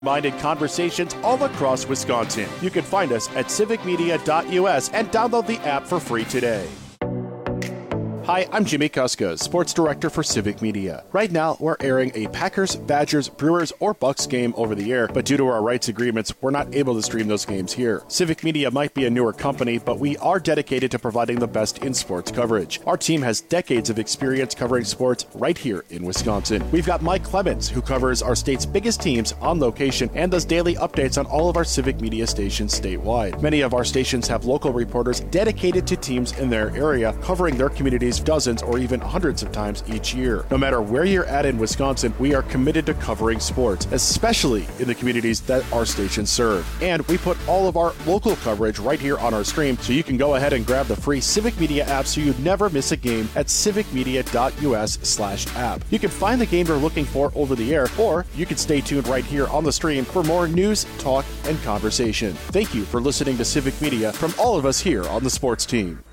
Minded conversations all across Wisconsin. You can find us at civicmedia.us and download the app for free today. Hi, I'm Jimmy Kuska, Sports Director for Civic Media. Right now, we're airing a Packers, Badgers, Brewers, or Bucks game over the air, but due to our rights agreements, we're not able to stream those games here. Civic Media might be a newer company, but we are dedicated to providing the best in sports coverage. Our team has decades of experience covering sports right here in Wisconsin. We've got Mike Clemens, who covers our state's biggest teams on location and does daily updates on all of our Civic Media stations statewide. Many of our stations have local reporters dedicated to teams in their area, covering their communities dozens or even hundreds of times each year. No matter where you're at in Wisconsin, we are committed to covering sports, especially in the communities that our stations serve. And we put all of our local coverage right here on our stream, so you can go ahead and grab the free Civic Media app so you never miss a game at civicmedia.us/app. You can find the game you're looking for over the air, or you can stay tuned right here on the stream for more news, talk, and conversation. Thank you for listening to Civic Media from all of us here on the sports team.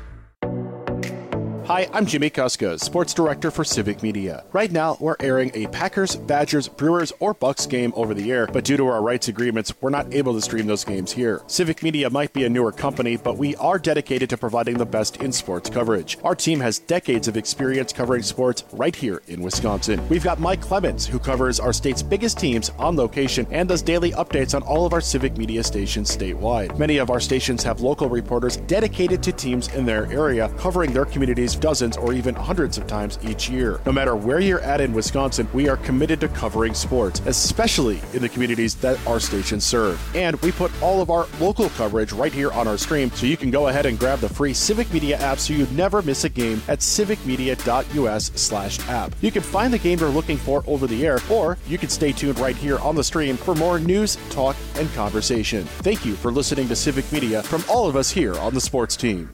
Hi, I'm Jimmy Kuska, Sports Director for Civic Media. Right now, we're airing a Packers, Badgers, Brewers, or Bucks game over the air, but due to our rights agreements, we're not able to stream those games here. Civic Media might be a newer company, but we are dedicated to providing the best in sports coverage. Our team has decades of experience covering sports right here in Wisconsin. We've got Mike Clemens, who covers our state's biggest teams on location and does daily updates on all of our Civic Media stations statewide. Many of our stations have local reporters dedicated to teams in their area, covering their communities dozens or even hundreds of times each year. No matter where you're at in Wisconsin, we are committed to covering sports, especially in the communities that our stations serve. And we put all of our local coverage right here on our stream, so you can go ahead and grab the free Civic Media app so you never miss a game at civicmedia.us/app. You can find the game you're looking for over the air, or you can stay tuned right here on the stream for more news, talk, and conversation. Thank you for listening to Civic Media from all of us here on the sports team.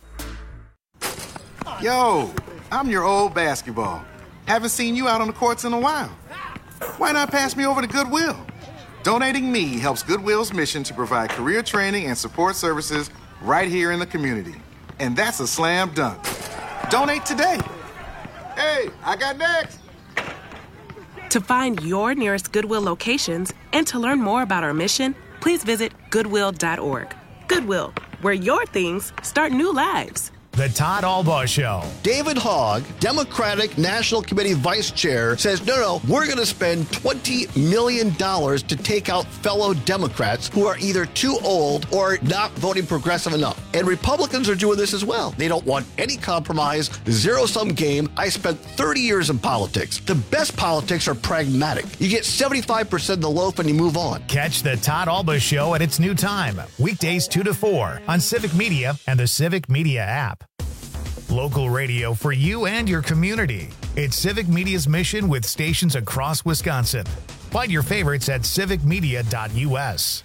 Yo, I'm your old basketball. Haven't seen you out on the courts in a while. Why not pass me over to Goodwill? Donating me helps Goodwill's mission to provide career training and support services right here in the community. And that's a slam dunk. Donate today. Hey, I got next. To find your nearest Goodwill locations and to learn more about our mission, please visit goodwill.org. Goodwill, where your things start new lives. The Todd Albaugh Show. David Hogg, Democratic National Committee Vice Chair, says, no, we're going to spend $20 million to take out fellow Democrats who are either too old or not voting progressive enough. And Republicans are doing this as well. They don't want any compromise, zero-sum game. I spent 30 years in politics. The best politics are pragmatic. You get 75% of the loaf and you move on. Catch the Todd Albaugh Show at its new time, weekdays 2 to 4 on Civic Media and the Civic Media app. Local radio for you and your community. It's Civic Media's mission with stations across Wisconsin. Find your favorites at civicmedia.us.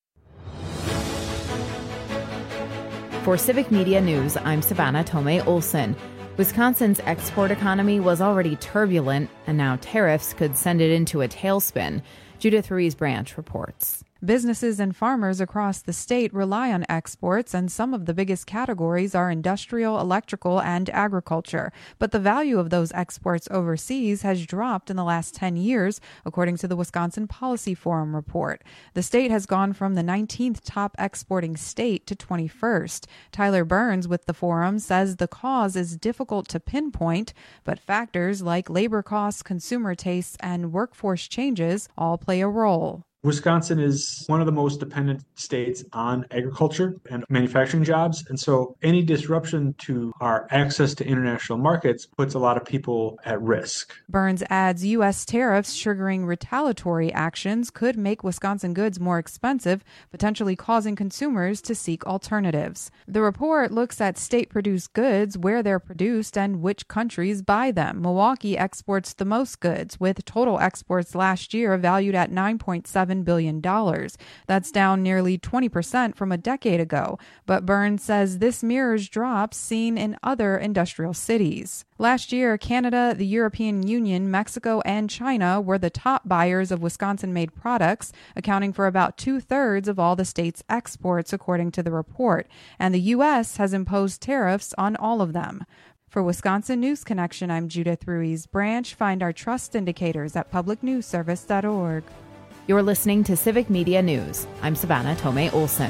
For Civic Media News, I'm Savannah Tomei Olson. Wisconsin's export economy was already turbulent, and now tariffs could send it into a tailspin. Judith Ruiz-Branch reports. Businesses and farmers across the state rely on exports, and some of the biggest categories are industrial, electrical, and agriculture. But the value of those exports overseas has dropped in the last 10 years, according to the Wisconsin Policy Forum report. The state has gone from the 19th top exporting state to 21st. Tyler Burns with the forum says the cause is difficult to pinpoint, but factors like labor costs, consumer tastes, and workforce changes all play a role. Wisconsin is one of the most dependent states on agriculture and manufacturing jobs. And so any disruption to our access to international markets puts a lot of people at risk. Burns adds U.S. tariffs triggering retaliatory actions could make Wisconsin goods more expensive, potentially causing consumers to seek alternatives. The report looks at state-produced goods, where they're produced, and which countries buy them. Milwaukee exports the most goods, with total exports last year valued at $9.7 billion. That's down nearly 20% from a decade ago, but Burns says this mirrors drops seen in other industrial cities. Last year, Canada, the European Union, Mexico, and China were the top buyers of Wisconsin-made products, accounting for about 2/3 of all the state's exports, according to the report, and the U.S. has imposed tariffs on all of them. For Wisconsin News Connection, I'm Judith Ruiz-Branch. Find our trust indicators at publicnewsservice.org. You're listening to Civic Media News. I'm Savannah Tomei Olson.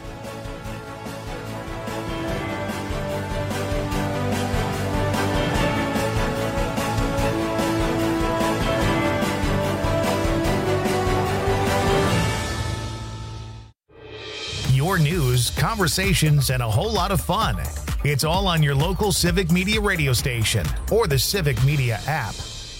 Your news, conversations, and a whole lot of fun. It's all on your local Civic Media radio station or the Civic Media app.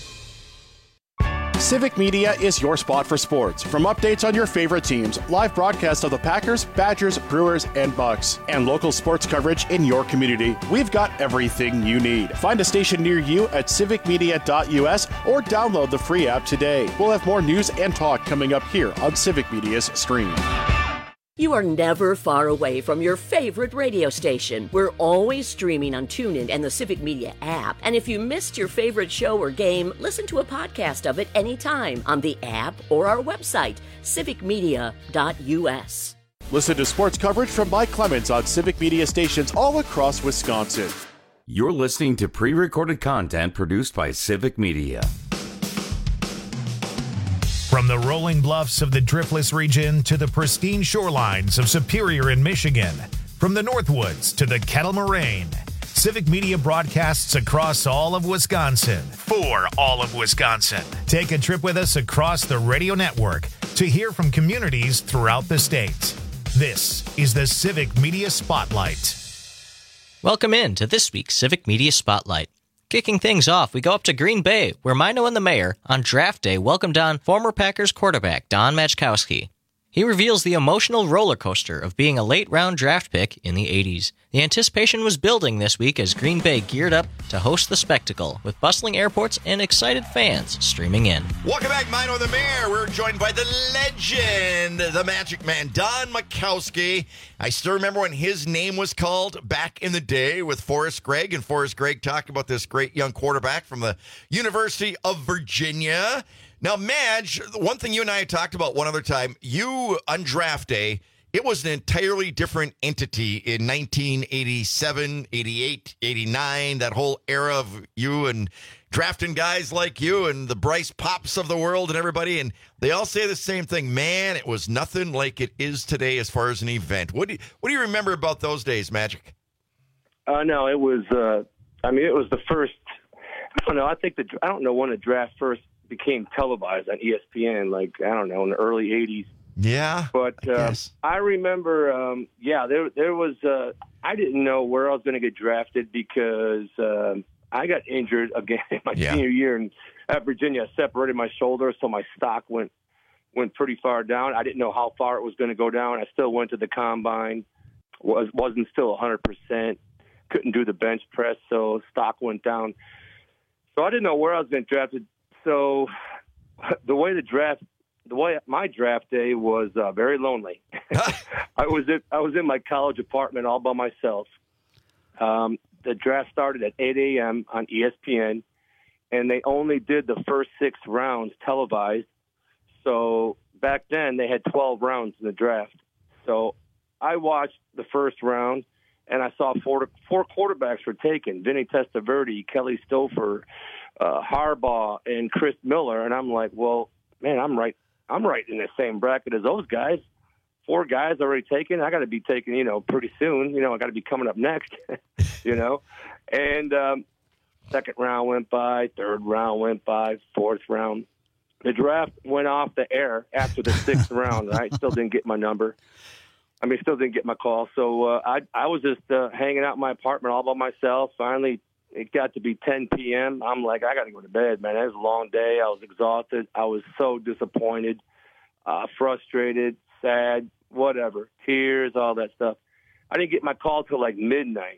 Civic Media is your spot for sports. From updates on your favorite teams, live broadcasts of the Packers, Badgers, Brewers, and Bucks, and local sports coverage in your community, we've got everything you need. Find a station near you at civicmedia.us or download the free app today. We'll have more news and talk coming up here on Civic Media's stream. You are never far away from your favorite radio station. We're always streaming on TuneIn and the Civic Media app. And if you missed your favorite show or game, listen to a podcast of it anytime on the app or our website, civicmedia.us. Listen to sports coverage from Mike Clemens on Civic Media stations all across Wisconsin. You're listening to pre-recorded content produced by Civic Media. From the rolling bluffs of the Driftless region to the pristine shorelines of Superior in Michigan, from the Northwoods to the Kettle Moraine, Civic Media broadcasts across all of Wisconsin for all of Wisconsin. Take a trip with us across the radio network to hear from communities throughout the state. This is the Civic Media Spotlight. Welcome in to this week's Civic Media Spotlight. Kicking things off, we go up to Green Bay, where Mino and the mayor, on draft day, welcomed on former Packers quarterback Don Majkowski. He reveals the emotional roller coaster of being a late-round draft pick in the 80s. The anticipation was building this week as Green Bay geared up to host the spectacle, with bustling airports and excited fans streaming in. Welcome back, Mino and the mayor. We're joined by the legend, the Magic Man, Don Majkowski. I still remember when his name was called back in the day with Forrest Gregg, and Forrest Gregg talked about this great young quarterback from the University of Virginia. Now, Madge, one thing you and I had talked about one other time, you on draft day, it was an entirely different entity in 1987, 88, 89, that whole era of you and drafting guys like you and the Bryce Pops of the world and everybody, and they all say the same thing. Man, it was nothing like it is today as far as an event. What do you remember about those days, Magic? No, it was, it was the first, I don't know when the draft first became televised on ESPN, in the early 80s. Yeah. But I remember, there was, I didn't know where I was going to get drafted because I got injured again my senior year at Virginia. I separated my shoulder, so my stock went pretty far down. I didn't know how far it was going to go down. I still went to the combine, wasn't still 100%, couldn't do the bench press, so stock went down. So I didn't know where I was going to get drafted. So the way my draft day was very lonely. I was in my college apartment all by myself. The draft started at 8 a.m. on ESPN, and they only did the first 6 rounds televised. So back then they had 12 rounds in the draft. So I watched the first round, and I saw four quarterbacks were taken: Vinny Testaverde, Kelly Stouffer, Harbaugh, and Chris Miller. And I'm like, well, man, I'm right in the same bracket as those guys. 4 guys already taken. I got to be taken, pretty soon. I got to be coming up next, And second round went by, third round went by, fourth round. The draft went off the air after the 6th round. Right, still didn't get my number. Still didn't get my call. So I was just hanging out in my apartment all by myself. Finally, it got to be 10 p.m. I'm like, I got to go to bed, man. It was a long day. I was exhausted. I was so disappointed, frustrated, sad, whatever, tears, all that stuff. I didn't get my call till like midnight,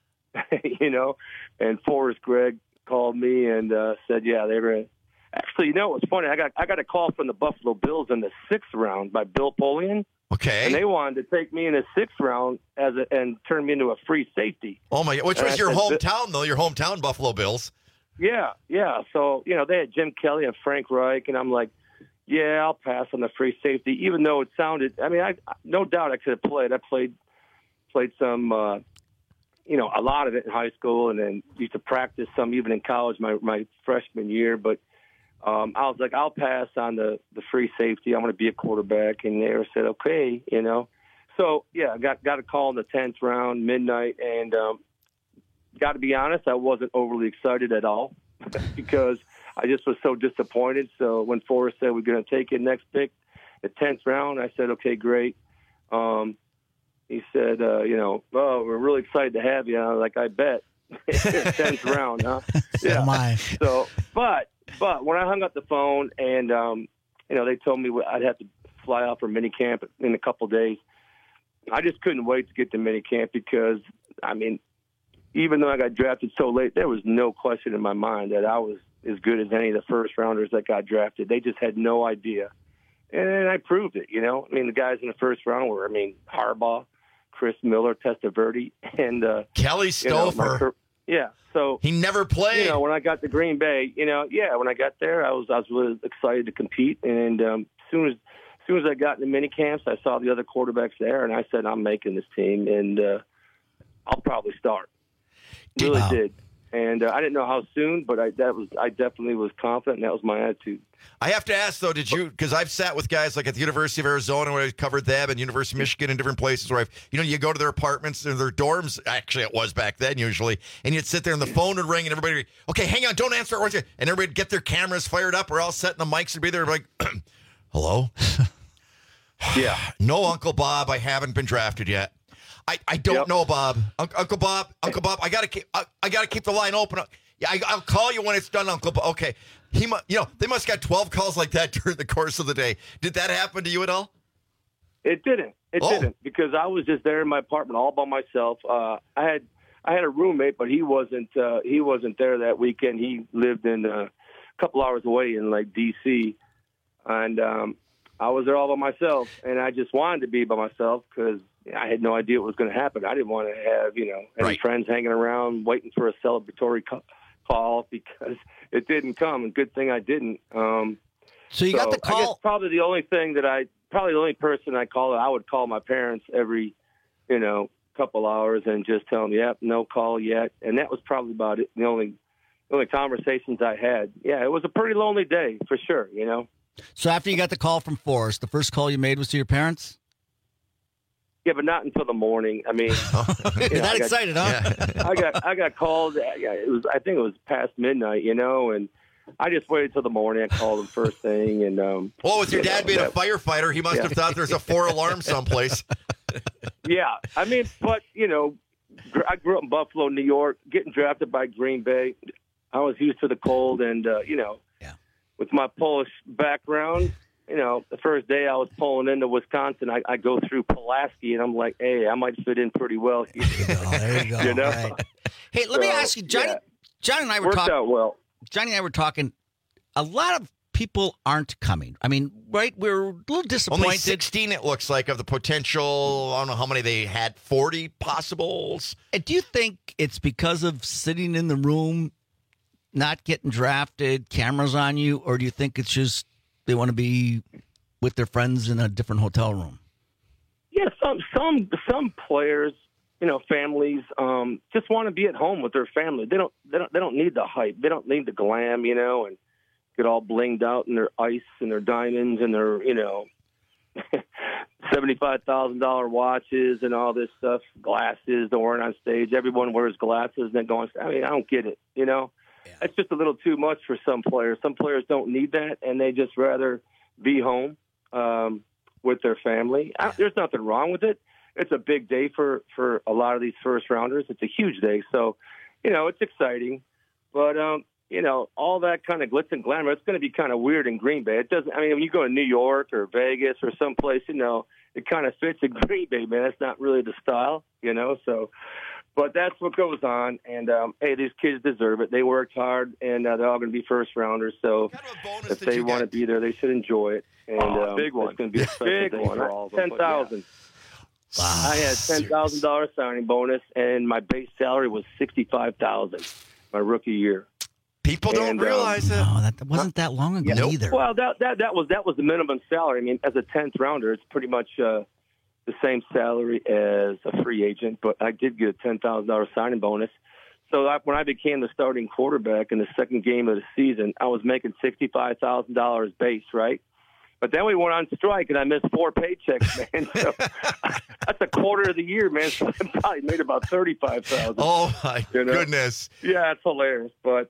and Forrest Gregg called me and said, yeah, they were actually, it was funny. I got a call from the Buffalo Bills in the 6th round by Bill Polian. Okay. And they wanted to take me in the 6th round and turn me into a free safety. Oh my God. Which was your hometown, though, your hometown Buffalo Bills. Yeah. So, they had Jim Kelly and Frank Reich, and I'm like, yeah, I'll pass on the free safety, even though it sounded, no doubt I could have played. I played some, a lot of it in high school, and then used to practice some even in college my freshman year. But I was like, I'll pass on the free safety. I'm going to be a quarterback. And they said, okay, you know. So, yeah, I got a call in the 10th round, midnight, and got to be honest, I wasn't overly excited at all because I just was so disappointed. So when Forrest said we're going to take it next pick, the 10th round, I said, okay, great. He said, you know, oh, we're really excited to have you. I was like, I bet. 10th round, huh? Yeah. My. So, but when I hung up the phone and, you know, they told me I'd have to fly out for minicamp in a couple days, I just couldn't wait to get to minicamp because, I mean, even though I got drafted so late, there was no question in my mind that I was as good as any of the first-rounders that got drafted. They just had no idea. And I proved it, you know. I mean, the guys in the first round were, Harbaugh, Chris Miller, Testaverde, and Kelly Stouffer. You know, yeah, so he never played. You know, when I got to Green Bay, you know, when I got there, I was really excited to compete. And as soon as I got in the mini camps, I saw the other quarterbacks there, and I said, I'm making this team, and I'll probably start. Really did. And I didn't know how soon, but I definitely was confident, and that was my attitude. I have to ask, though, because I've sat with guys like at the University of Arizona where I covered them and University of Michigan and different places where you go to their apartments and their dorms, actually it was back then usually, and you'd sit there and the phone would ring and everybody would, okay, hang on, don't answer it. And everybody would get their cameras fired up. We're all set and the mics would be there like, hello? Yeah. No, Uncle Bob, I haven't been drafted yet. I don't know, Bob. Uncle Bob, I gotta keep the line open. Yeah, I'll call you when it's done, Uncle Bob. Okay, they must have got 12 calls like that during the course of the day. Did that happen to you at all? It didn't. It didn't because I was just there in my apartment all by myself. I had a roommate, but he wasn't there that weekend. He lived in a couple hours away in like D.C. and I was there all by myself, and I just wanted to be by myself because I had no idea what was going to happen. I didn't want to have, any friends hanging around waiting for a celebratory call because it didn't come. And good thing I didn't. So you got the call. I guess probably the only person I would call my parents every, couple hours and just tell them, yep, no call yet. And that was probably about it. The only conversations I had. Yeah, it was a pretty lonely day for sure, So after you got the call from Forrest, the first call you made was to your parents? Yeah, but not until the morning. I mean, that excited, huh? Yeah. I got called. I think it was past midnight, and I just waited till the morning. I called him first thing, and well, with your dad being a firefighter, he must have thought there's a 4-alarm someplace. Yeah, I mean, but I grew up in Buffalo, New York. Getting drafted by Green Bay, I was used to the cold, and with my Polish background. The first day I was pulling into Wisconsin, I go through Pulaski, and I'm like, hey, I might fit in pretty well here. There you go. Right. Hey, let me ask you, Johnny and I were talking. Worked out well. Johnny and I were talking. A lot of people aren't coming. I mean, right? We're a little disappointed. Only 16, it looks like, of the potential. I don't know how many they had, 40 possibles. And do you think it's because of sitting in the room, not getting drafted, cameras on you, or do you think it's just they want to be with their friends in a different hotel room? Yeah, some players, families, just want to be at home with their family. They don't need the hype. They don't need the glam, and get all blinged out in their ice and their diamonds and their, $75,000 watches and all this stuff, glasses they're wearing on stage. Everyone wears glasses and then going. I mean, I don't get it, Yeah. It's just a little too much for some players. Some players don't need that, and they just rather be home with their family. There's nothing wrong with it. It's a big day for a lot of these first-rounders. It's a huge day. So, it's exciting. But, all that kind of glitz and glamour, it's going to be kind of weird in Green Bay. It doesn't. I mean, when you go to New York or Vegas or someplace, it kind of fits in Green Bay, man. That's not really the style, so – but that's what goes on, and hey, these kids deserve it. They worked hard, and they're all going to be first-rounders. So if they want to be there, they should enjoy it. And big one. It's going to be a big one. $10,000. Wow. I had $10,000 signing bonus, and my base salary was $65,000 my rookie year. People don't realize it. No, that wasn't that long ago either. Well, that was the minimum salary. I mean, as a 10th rounder, it's pretty much the same salary as a free agent, but I did get a $10,000 signing bonus. So when I became the starting quarterback in the second game of the season, I was making $65,000 base, right? But then we went on strike, and I missed 4 paychecks, man. So that's a quarter of the year, man. So I probably made about $35,000. Oh, my goodness. Yeah, it's hilarious. But,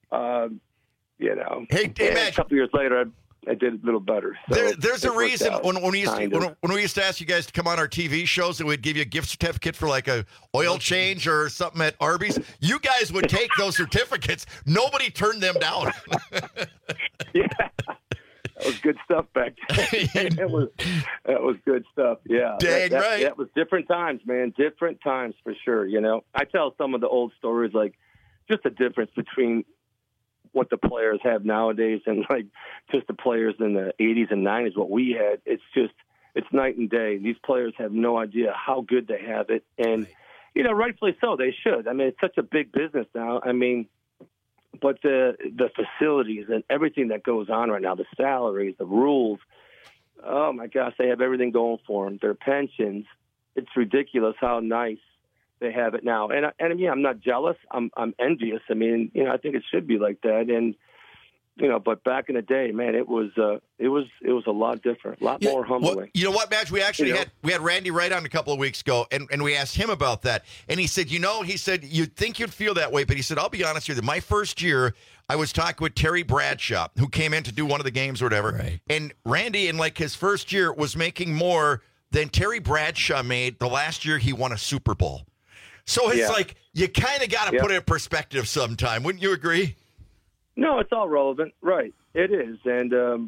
Hey, a couple years later, I did a little better. So there's a reason when we used to ask you guys to come on our TV shows and we'd give you a gift certificate for like a oil change or something at Arby's. You guys would take those certificates. Nobody turned them down. Yeah. That was good stuff back then. That was good stuff. Yeah. Dang right. That was different times, man. Different times for sure. I tell some of the old stories, like just the difference between what the players have nowadays and like just the players in the 80s and 90s, what we had. It's night and day. These players have no idea how good they have it. And, rightfully so, they should. I mean, it's such a big business now. I mean, but the facilities and everything that goes on right now, the salaries, the rules, oh my gosh, they have everything going for them. Their pensions, it's ridiculous how nice they have it now. And I'm not jealous. I'm envious. I mean, I think it should be like that. And but back in the day, man, it was a lot different, a lot more humbling. Well, you know what, Madge? We actually had Randy Wright on a couple of weeks ago, and we asked him about that. And he said, you'd think you'd feel that way, but he said, I'll be honest with you, my first year, I was talking with Terry Bradshaw, who came in to do one of the games or whatever. Right. And Randy, in like his first year, was making more than Terry Bradshaw made the last year he won a Super Bowl. So it's like you kind of got to put it in perspective sometime. Wouldn't you agree? No, it's all relevant. Right. It is. And,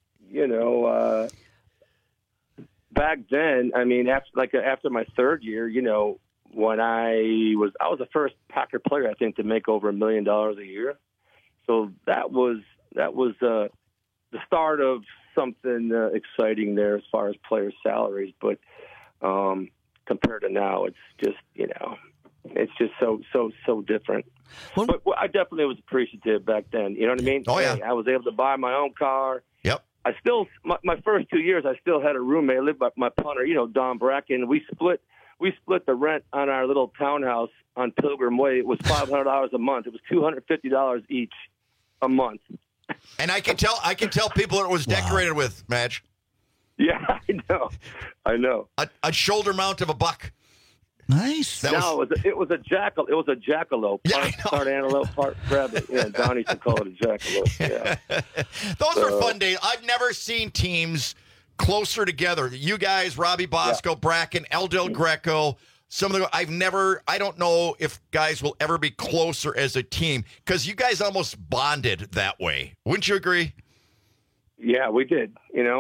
back then, I mean, after my third year, when I was the first Packer player, I think, to make over $1 million a year. So that was the start of something exciting there as far as players' salaries. But compared to now, it's just, it's just so different. But I definitely was appreciative back then. You know what I mean? Oh, yeah. I was able to buy my own car. Yep. I still, my first 2 years, I still had a roommate. I lived by my punter, Don Bracken. We split the rent on our little townhouse on Pilgrim Way. It was $500 a month. It was $250 each a month. And I can tell people it was decorated with, Madge. Yeah, I know. A shoulder mount of a buck. Nice. It was a jackal. It was a jackalope. Part antelope, part rabbit. Yeah, Don used to call it a jackalope. Yeah. Those are fun days. I've never seen teams closer together. You guys, Robbie Bosco, Bracken, El Del Greco. I don't know if guys will ever be closer as a team because you guys almost bonded that way. Wouldn't you agree? Yeah, we did.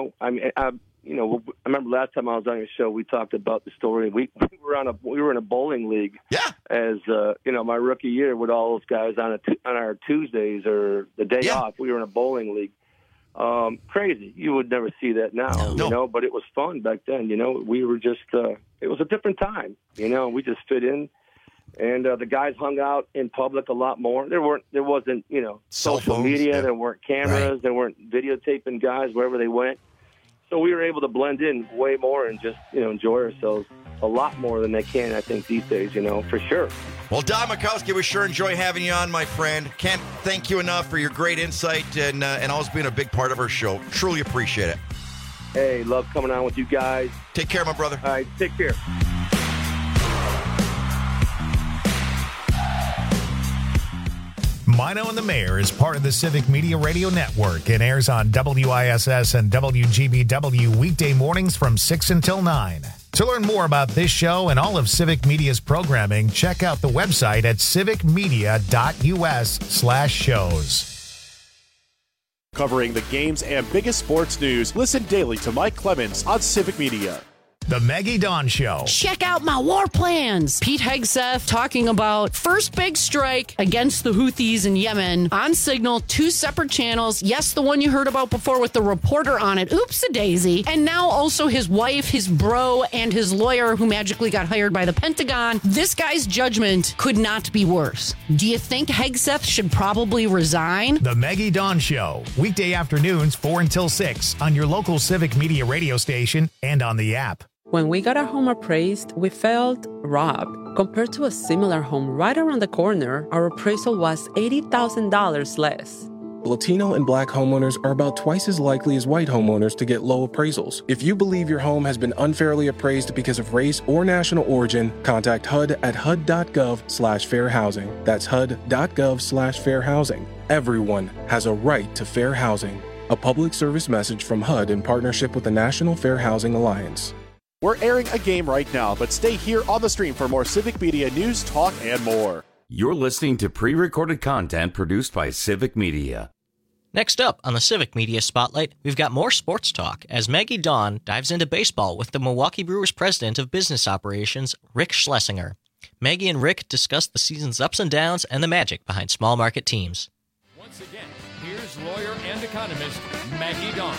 I remember last time I was on your show, we talked about the story. We were in a bowling league. Yeah. As my rookie year with all those guys on our Tuesdays or the day off, we were in a bowling league. Crazy. You would never see that now, but it was fun back then. We were just, it was a different time, we just fit in. And the guys hung out in public a lot more. There wasn't, social media. Yeah. There weren't cameras. Right. There weren't videotaping guys wherever they went. So we were able to blend in way more and just, enjoy ourselves a lot more than they can, I think, these days, for sure. Well, Don Majkowski, we sure enjoy having you on, my friend. Can't thank you enough for your great insight and always being a big part of our show. Truly appreciate it. Hey, love coming on with you guys. Take care, my brother. All right, take care. Mino and the Mayor is part of the Civic Media Radio Network and airs on WISS and WGBW weekday mornings from 6 until 9. To learn more about this show and all of Civic Media's programming, check out the website at civicmedia.us/shows. Covering the games and biggest sports news, listen daily to Mike Clemens on Civic Media. The Maggie Dawn Show. Check out my war plans. Pete Hegseth talking about first big strike against the Houthis in Yemen on Signal, 2 separate channels. Yes, the one you heard about before with the reporter on it. Oops-a-daisy. And now also his wife, his bro, and his lawyer who magically got hired by the Pentagon. This guy's judgment could not be worse. Do you think Hegseth should probably resign? The Maggie Dawn Show. Weekday afternoons 4 until 6 on your local Civic Media radio station and on the app. When we got our home appraised, we felt robbed. Compared to a similar home right around the corner, our appraisal was $80,000 less. Latino and Black homeowners are about twice as likely as white homeowners to get low appraisals. If you believe your home has been unfairly appraised because of race or national origin, contact HUD at HUD.gov/fair housing. That's HUD.gov/fair housing. Everyone has a right to fair housing. A public service message from HUD in partnership with the National Fair Housing Alliance. We're airing a game right now, but stay here on the stream for more Civic Media news, talk, and more. You're listening to pre-recorded content produced by Civic Media. Next up on the Civic Media Spotlight, we've got more sports talk as Maggie Dawn dives into baseball with the Milwaukee Brewers President of Business Operations, Rick Schlesinger. Maggie and Rick discuss the season's ups and downs and the magic behind small market teams. Once again, here's lawyer and economist Maggie Dawn.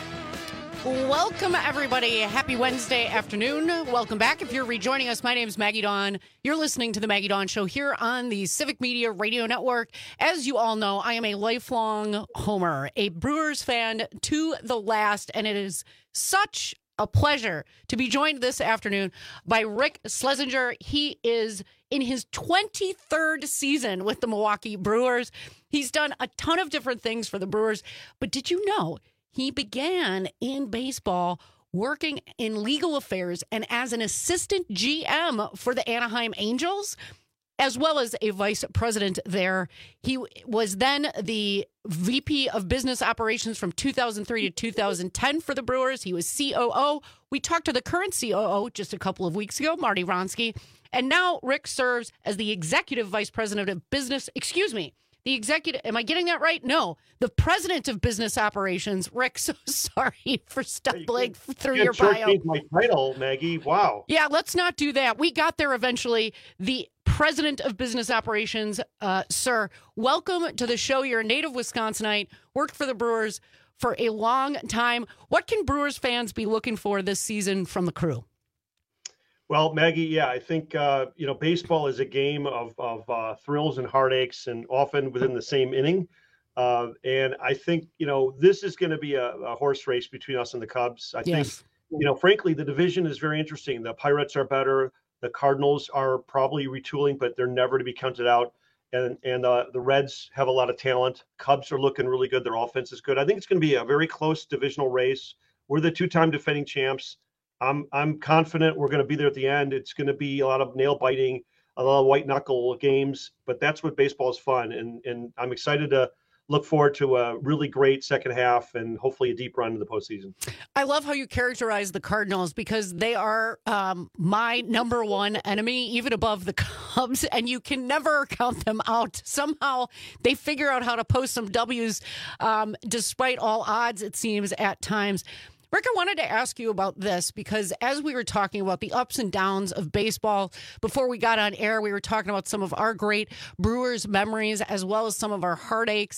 Welcome, everybody. Happy Wednesday afternoon. Welcome back. If you're rejoining us, my name is Maggie Dawn. You're listening to The Maggie Dawn Show here on the Civic Media Radio Network. As you all know, I am a lifelong homer, a Brewers fan to the last, and it is such a pleasure to be joined this afternoon by Rick Schlesinger. He is in his 23rd season with the Milwaukee Brewers. He's done a ton of different things for the Brewers, but did you know he began in baseball working in legal affairs and as an assistant GM for the Anaheim Angels, as well as a vice president there. He was then the VP of Business Operations from 2003 to 2010 for the Brewers. He was COO. We talked to the current COO just a couple of weeks ago, Marty Wronski. And now Rick serves as the executive vice president of business. The executive, am I getting that right? No, the president of business operations. Rick, so sorry for stumbling through your bio. My title, Maggie. Wow. Yeah, let's not do that. We got there eventually. The president of business operations, sir, welcome to the show. You're a native Wisconsinite, worked for the Brewers for a long time. What can Brewers fans be looking for this season from the crew? Well, Maggie, yeah, I think, baseball is a game of thrills and heartaches and often within the same inning. And I think, this is going to be a horse race between us and the Cubs. I think, frankly, the division is very interesting. The Pirates are better. The Cardinals are probably retooling, but they're never to be counted out. And the Reds have a lot of talent. Cubs are looking really good. Their offense is good. I think it's going to be a very close divisional race. We're the two-time defending champs. I'm confident we're going to be there at the end. It's going to be a lot of nail biting, a lot of white knuckle games, but that's what baseball is fun. And I'm excited to look forward to a really great second half and hopefully a deep run in the postseason. I love how you characterize the Cardinals because they are my number one enemy, even above the Cubs, and you can never count them out. Somehow they figure out how to post some W's despite all odds, it seems, at times. Rick, I wanted to ask you about this because as we were talking about the ups and downs of baseball, before we got on air, we were talking about some of our great Brewers memories as well as some of our heartaches.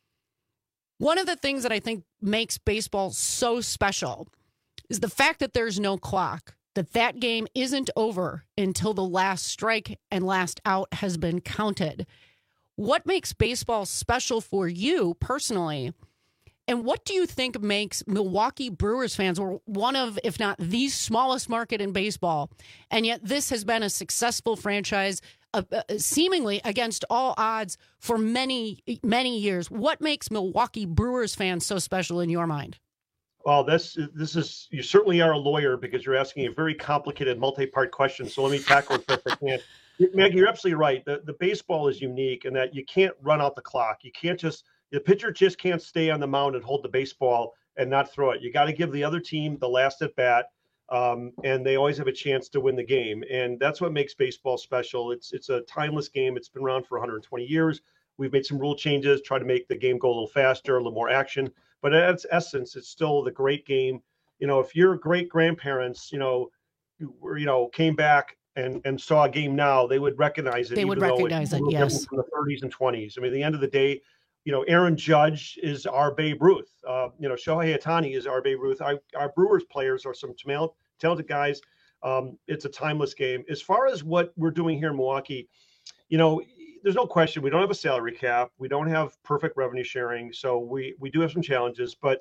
One of the things that I think makes baseball so special is the fact that there's no clock, that game isn't over until the last strike and last out has been counted. What makes baseball special for you personally? And what do you think makes Milwaukee Brewers fans one of, if not the smallest market in baseball, and yet this has been a successful franchise seemingly against all odds for many, many years? What makes Milwaukee Brewers fans so special in your mind? Well, this is, you certainly are a lawyer because you're asking a very complicated multi-part question. So let me tackle it best I can. Maggie, you're absolutely right. The baseball is unique in that you can't run out the clock. The pitcher just can't stay on the mound and hold the baseball and not throw it. You got to give the other team the last at bat, and they always have a chance to win the game. And that's what makes baseball special. It's a timeless game. It's been around for 120 years. We've made some rule changes, try to make the game go a little faster, a little more action. But at its essence, it's still the great game. If your great grandparents, came back and saw a game now, they would recognize it. They would recognize it, yes. From the 30s and 20s. I mean, at the end of the day, Aaron Judge is our Babe Ruth. Shohei Ohtani is our Babe Ruth. Our Brewers players are some talented guys. It's a timeless game. As far as what we're doing here in Milwaukee, there's no question. We don't have a salary cap. We don't have perfect revenue sharing. So we do have some challenges, but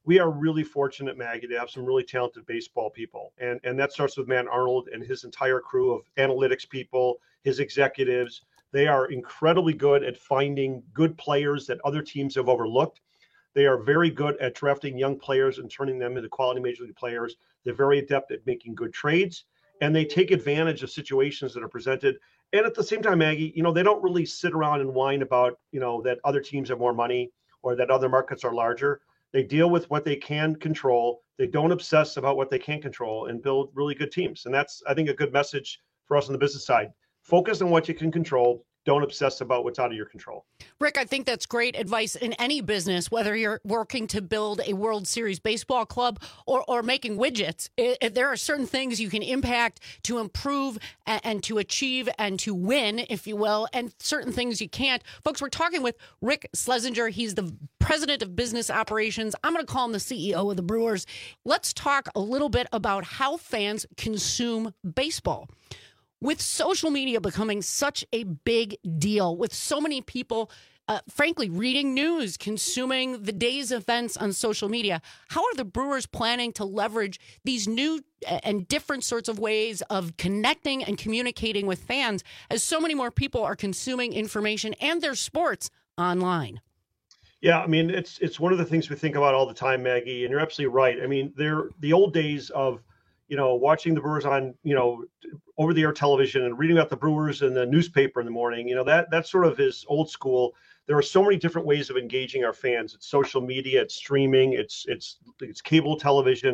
we are really fortunate, Maggie, to have some really talented baseball people. And that starts with Matt Arnold and his entire crew of analytics people, his executives. They are incredibly good at finding good players that other teams have overlooked. They are very good at drafting young players and turning them into quality major league players. They're very adept at making good trades, and they take advantage of situations that are presented. And at the same time, Maggie, they don't really sit around and whine about, that other teams have more money or that other markets are larger. They deal with what they can control. They don't obsess about what they can't control and build really good teams. And that's, I think, a good message for us on the business side. Focus on what you can control. Don't obsess about what's out of your control. Rick, I think that's great advice in any business, whether you're working to build a World Series baseball club or making widgets. There are certain things you can impact to improve and to achieve and to win, if you will, and certain things you can't. Folks, we're talking with Rick Schlesinger. He's the president of business operations. I'm going to call him the CEO of the Brewers. Let's talk a little bit about how fans consume baseball. With social media becoming such a big deal, with so many people, frankly, reading news, consuming the day's events on social media, how are the Brewers planning to leverage these new and different sorts of ways of connecting and communicating with fans as so many more people are consuming information and their sports online? Yeah, I mean, it's one of the things we think about all the time, Maggie, and you're absolutely right. I mean, the old days of watching the Brewers on, over-the-air television and reading about the Brewers in the newspaper in the morning, that sort of is old school. There are so many different ways of engaging our fans. It's social media, it's streaming, it's cable television,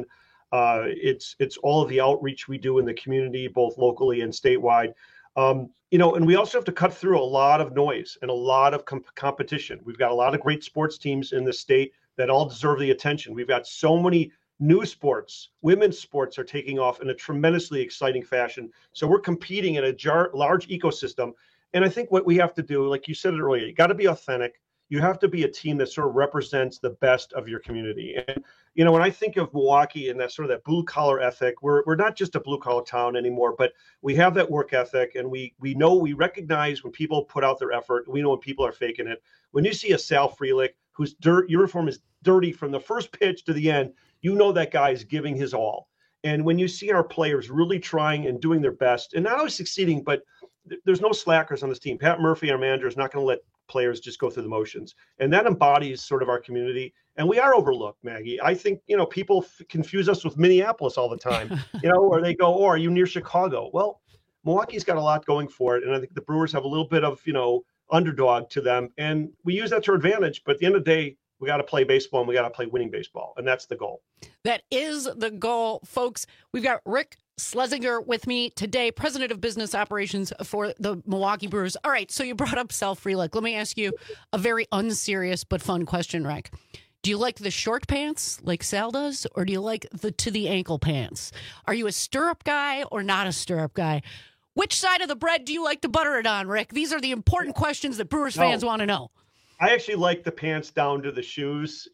it's all of the outreach we do in the community, both locally and statewide. And we also have to cut through a lot of noise and a lot of competition. We've got a lot of great sports teams in the state that all deserve the attention. We've got so many new sports, women's sports are taking off in a tremendously exciting fashion. So we're competing in a large ecosystem. And I think what we have to do, like you said it earlier, you got to be authentic. You have to be a team that sort of represents the best of your community. And, when I think of Milwaukee and that sort of that blue collar ethic, we're not just a blue collar town anymore, but we have that work ethic, and we recognize when people put out their effort. We know when people are faking it. When you see a Sal Frelick whose uniform is dirty from the first pitch to the end, that guy is giving his all. And when you see our players really trying and doing their best, and not always succeeding, but there's no slackers on this team. Pat Murphy, our manager, is not going to let players just go through the motions. And that embodies sort of our community. And we are overlooked, Maggie. I think, people confuse us with Minneapolis all the time, or they go, are you near Chicago? Well, Milwaukee's got a lot going for it. And I think the Brewers have a little bit of, underdog to them. And we use that to our advantage. But at the end of the day, we got to play baseball, and we got to play winning baseball. And that's the goal. That is the goal, folks. We've got Rick Schlesinger with me today, president of business operations for the Milwaukee Brewers. All right, so you brought up Sal Frelick. Let me ask you a very unserious but fun question, Rick. Do you like the short pants like Sal does, or do you like the to the ankle pants? Are you a stirrup guy or not a stirrup guy? Which side of the bread do you like to butter it on, Rick? These are the important questions that Brewers fans want to know. I actually like the pants down to the shoes.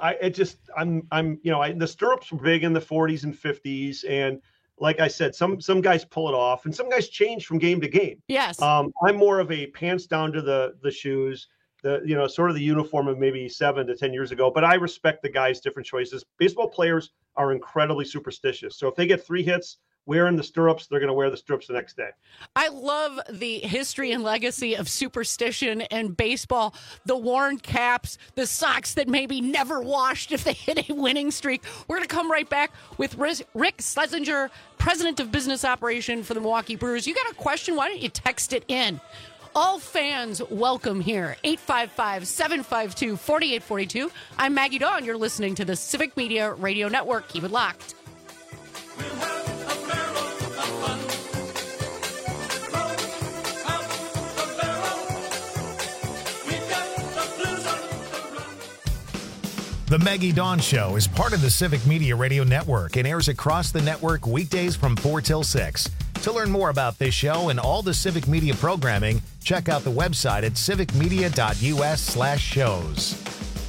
The stirrups were big in the 40s and 50s. And like I said, some guys pull it off and some guys change from game to game. Yes. I'm more of a pants down to the shoes, sort of the uniform of maybe 7 to 10 years ago. But I respect the guys' different choices. Baseball players are incredibly superstitious. So if they get 3 hits wearing the stirrups, they're going to wear the stirrups the next day. I love the history and legacy of superstition and baseball, the worn caps, the socks that maybe never washed if they hit a winning streak. We're going to come right back with Rick Schlesinger, president of business operation for the Milwaukee Brewers. You got a question? Why don't you text it in? All fans welcome here. 855-752-4842. I'm Maggie Dawn. You're listening to the Civic Media Radio Network. Keep it locked. The Maggie Dawn Show is part of the Civic Media Radio Network and airs across the network weekdays from 4 till 6. To learn more about this show and all the Civic Media programming, check out the website at civicmedia.us/shows.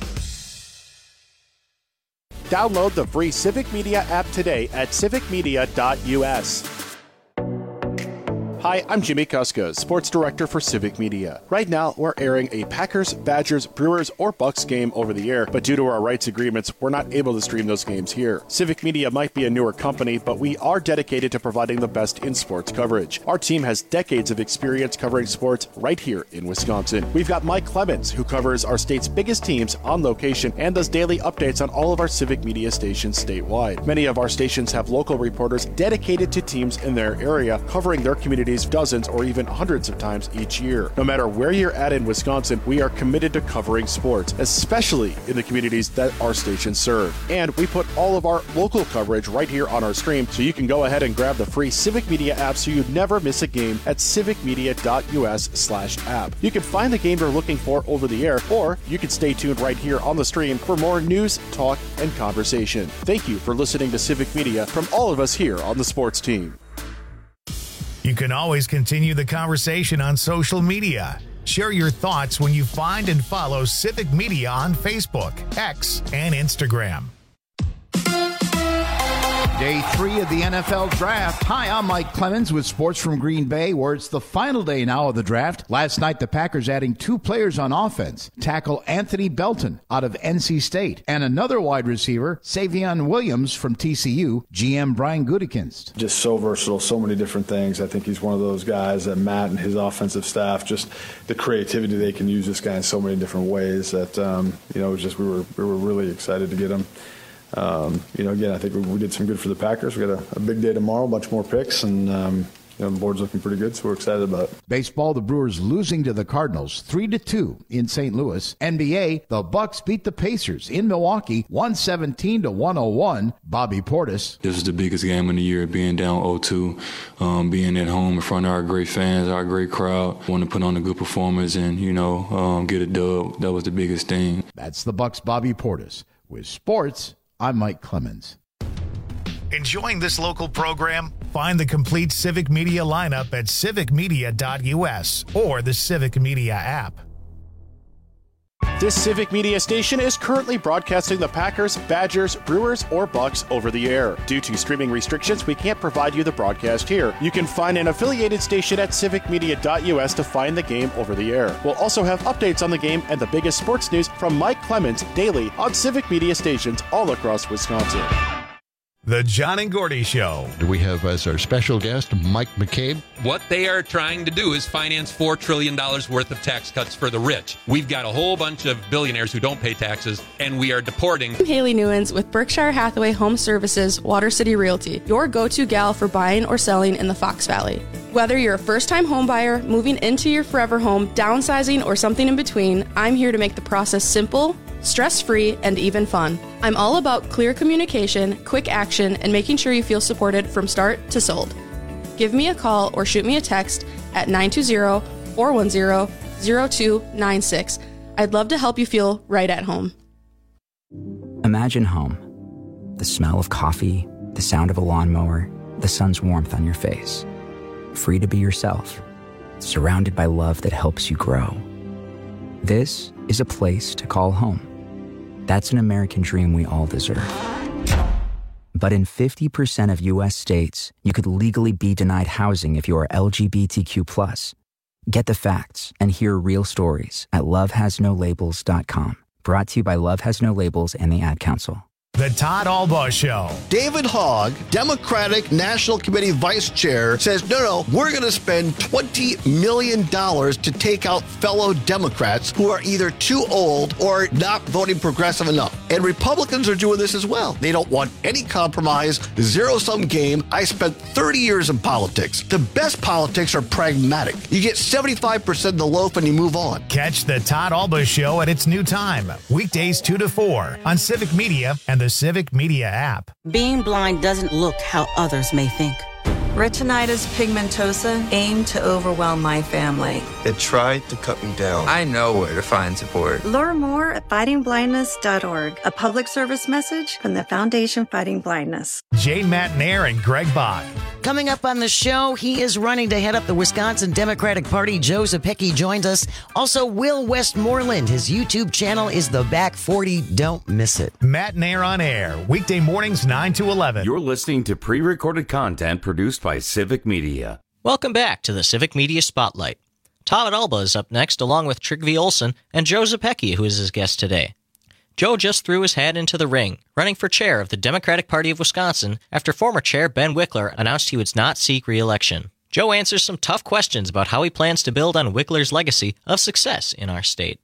Download the free Civic Media app today at civicmedia.us. Hi, I'm Jimmy Kuska, Sports Director for Civic Media. Right now, we're airing a Packers, Badgers, Brewers, or Bucks game over the air, but due to our rights agreements, we're not able to stream those games here. Civic Media might be a newer company, but we are dedicated to providing the best in sports coverage. Our team has decades of experience covering sports right here in Wisconsin. We've got Mike Clemens, who covers our state's biggest teams on location and does daily updates on all of our Civic Media stations statewide. Many of our stations have local reporters dedicated to teams in their area, covering their communities dozens or even hundreds of times each year. No matter where you're at in Wisconsin, we are committed to covering sports, especially in the communities that our stations serve. And we put all of our local coverage right here on our stream, so you can go ahead and grab the free Civic Media app so you never miss a game at civicmedia.us/app. You can find the game you're looking for over the air, or you can stay tuned right here on the stream for more news, talk, and conversation. Thank you for listening to Civic Media from all of us here on the sports team. You can always continue the conversation on social media. Share your thoughts when you find and follow Civic Media on Facebook, X, and Instagram. Day 3 of the NFL Draft. Hi, I'm Mike Clemens with Sports from Green Bay, where it's the final day now of the draft. Last night, the Packers adding 2 players on offense. Tackle Anthony Belton out of NC State, and another wide receiver, Savion Williams from TCU, GM Brian Gutekunst. Just so versatile, so many different things. I think he's one of those guys that Matt and his offensive staff, just the creativity they can use this guy in so many different ways that, we were really excited to get him. Again, I think we did some good for the Packers. We got a big day tomorrow, a bunch more picks, and the board's looking pretty good, so we're excited about it. Baseball, the Brewers losing to the Cardinals 3-2 in St. Louis. NBA, the Bucks beat the Pacers in Milwaukee 117-101. Bobby Portis. This is the biggest game of the year, being down 0-2, being at home in front of our great fans, our great crowd. Want to put on a good performance and, get a dub. That was the biggest thing. That's the Bucks' Bobby Portis. With sports, I'm Mike Clemens. Enjoying this local program? Find the complete Civic Media lineup at civicmedia.us or the Civic Media app. This Civic Media station is currently broadcasting the Packers, Badgers, Brewers, or Bucks over the air. Due to streaming restrictions, we can't provide you the broadcast here. You can find an affiliated station at civicmedia.us to find the game over the air. We'll also have updates on the game and the biggest sports news from Mike Clemens daily on Civic Media stations all across Wisconsin. The John and Gordy Show. We have as our special guest, Mike McCabe. What they are trying to do is finance $4 trillion worth of tax cuts for the rich. We've got a whole bunch of billionaires who don't pay taxes, and we are deporting. I'm Haley Newens with Berkshire Hathaway Home Services, Water City Realty, your go-to gal for buying or selling in the Fox Valley. Whether you're a first-time home buyer, moving into your forever home, downsizing, or something in between, I'm here to make the process simple, stress-free, and even fun. I'm all about clear communication, quick action, and making sure you feel supported from start to sold. Give me a call or shoot me a text at 920-410-0296. I'd love to help you feel right at home. Imagine home. The smell of coffee, the sound of a lawnmower, the sun's warmth on your face. Free to be yourself, surrounded by love that helps you grow. This is a place to call home. That's an American dream we all deserve. But in 50% of U.S. states, you could legally be denied housing if you are LGBTQ+. Get the facts and hear real stories at lovehasnolabels.com. Brought to you by Love Has No Labels and the Ad Council. The Todd Albaugh Show. David Hogg, Democratic National Committee Vice Chair, says, no, we're going to spend $20 million to take out fellow Democrats who are either too old or not voting progressive enough. And Republicans are doing this as well. They don't want any compromise, zero-sum game. I spent 30 years in politics. The best politics are pragmatic. You get 75% of the loaf and you move on. Catch the Todd Albaugh Show at its new time, weekdays 2 to 4 on Civic Media and the Civic Media app. Being blind doesn't look how others may think. Retinitis pigmentosa aimed to overwhelm my family. It tried to cut me down. I know where to find support. Learn more at fightingblindness.org, a public service message from the Foundation Fighting Blindness. Jane Matnair and Greg Bach. Coming up on the show, he is running to head up the Wisconsin Democratic Party. Joe Zepecki joins us. Also, Will Westmoreland. His YouTube channel is The Back 40. Don't miss it. Matnair on air, weekday mornings 9 to 11. You're listening to pre-recorded content produced by Civic Media. Welcome back to the Civic Media Spotlight. Todd Alba is up next, along with Trygve Olsen and Joe Zepecki, who is his guest today. Joe just threw his hat into the ring, running for chair of the Democratic Party of Wisconsin after former chair Ben Wickler announced he would not seek re-election. Joe answers some tough questions about how he plans to build on Wickler's legacy of success in our state.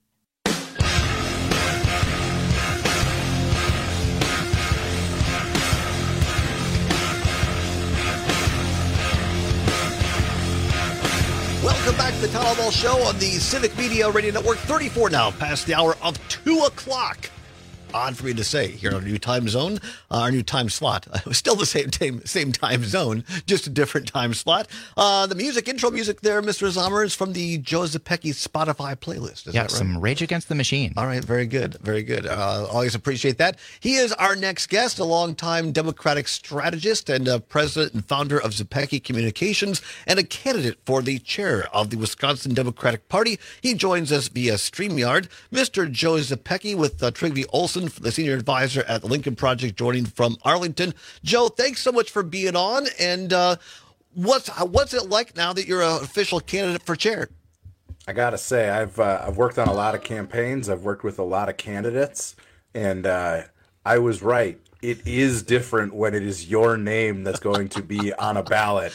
Welcome back to the Todd Alba Show on the Civic Media Radio Network. 34 now, past the hour of 2 o'clock. Odd for me to say here on our new time zone, our new time slot. Still the same time zone, just a different time slot. The intro music there, Mr. Zomer, is from the Joe Zepecki Spotify playlist. Is that right? Some Rage Against the Machine. All right, very good, very good. Always appreciate that. He is our next guest, a longtime Democratic strategist and president and founder of Zepecki Communications and a candidate for the chair of the Wisconsin Democratic Party. He joins us via StreamYard. Mr. Joe Zepecki with Trygve Olsen, the senior advisor at the Lincoln Project, joining from Arlington. Joe, thanks so much for being on. And what's it like now that you're an official candidate for chair? I gotta say, I've worked on a lot of campaigns. I've worked with a lot of candidates, and I was right. It is different when it is your name that's going to be on a ballot.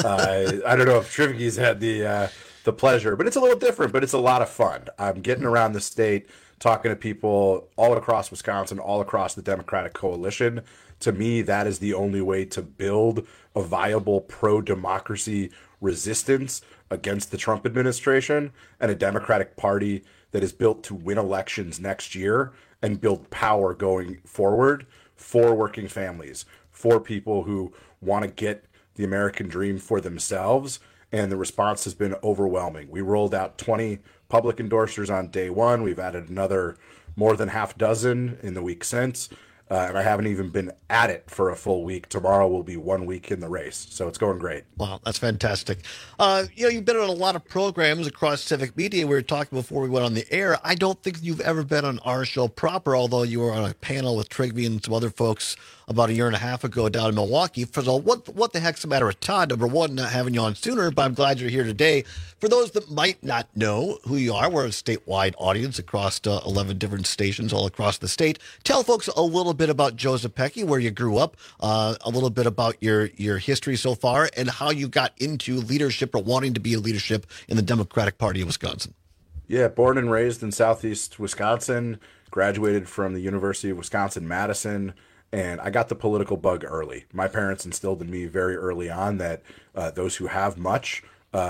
I don't know if Trygve's had the pleasure, but it's a little different. But it's a lot of fun. I'm getting around the state, talking to people all across Wisconsin, all across the Democratic coalition. To me, that is the only way to build a viable pro-democracy resistance against the Trump administration and a Democratic Party that is built to win elections next year and build power going forward for working families, for people who want to get the American dream for themselves. And the response has been overwhelming. We rolled out 20 public endorsers on day one. We've added another more than half dozen in the week since. And I haven't even been at it for a full week. Tomorrow will be 1 week in the race. So it's going great. Wow, that's fantastic. You've been on a lot of programs across Civic Media. We were talking before we went on the air. I don't think you've ever been on our show proper, although you were on a panel with Trygve and some other folks about a year and a half ago down in Milwaukee. First of all, what the heck's the matter with Todd? Number one, not having you on sooner, but I'm glad you're here today. For those that might not know who you are, we're a statewide audience across 11 different stations all across the state. Tell folks a little bit about Joe Zepecki, where you grew up, a little bit about your history so far, and how you got into leadership or wanting to be a leadership in the Democratic Party of Wisconsin. Yeah, born and raised in southeast Wisconsin, graduated from the University of Wisconsin-Madison, and I got the political bug early. My parents instilled in me very early on that those who have much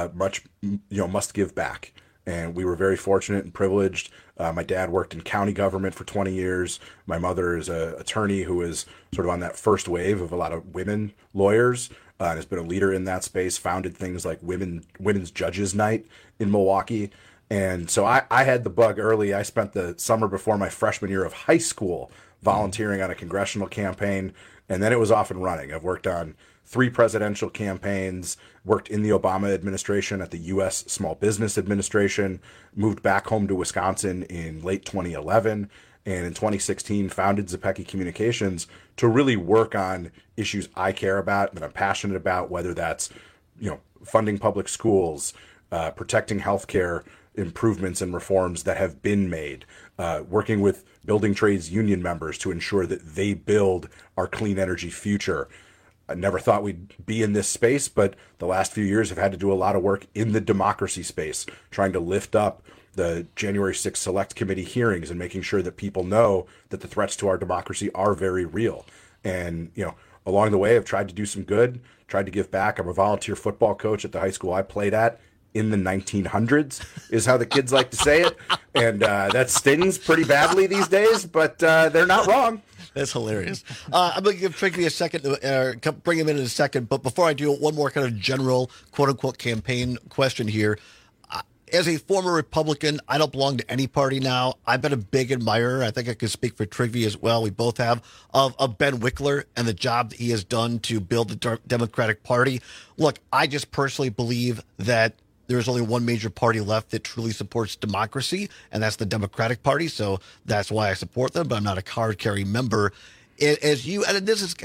must give back. And we were very fortunate and privileged. My dad worked in county government for 20 years. My mother is an attorney who is sort of on that first wave of a lot of women lawyers and has been a leader in that space, founded things like Women's Judges Night in Milwaukee. And so I had the bug early. I spent the summer before my freshman year of high school volunteering on a congressional campaign, and then it was off and running. I've worked on 3 presidential campaigns, worked in the Obama administration at the U.S. Small Business Administration, moved back home to Wisconsin in late 2011, and in 2016 founded Zepecki Communications to really work on issues I care about and I'm passionate about, whether that's funding public schools, protecting healthcare improvements and reforms that have been made, working with building trades union members to ensure that they build our clean energy future. I never thought we'd be in this space, but the last few years have had to do a lot of work in the democracy space, trying to lift up the January 6th Select Committee hearings and making sure that people know that the threats to our democracy are very real. And, along the way, I've tried to do some good, tried to give back. I'm a volunteer football coach at the high school I played at in the 1900s, is how the kids like to say it. And that stings pretty badly these days, but they're not wrong. That's hilarious. I'm going to give Trygve a second, bring him in a second. But before I do, one more kind of general, quote-unquote, campaign question here. As a former Republican, I don't belong to any party now. I've been a big admirer. I think I can speak for Trygve as well. We both have of Ben Wickler and the job that he has done to build the Democratic Party. Look, I just personally believe that there's only one major party left that truly supports democracy, and that's the Democratic Party. So that's why I support them, but I'm not a card-carrying member. As you, and this is,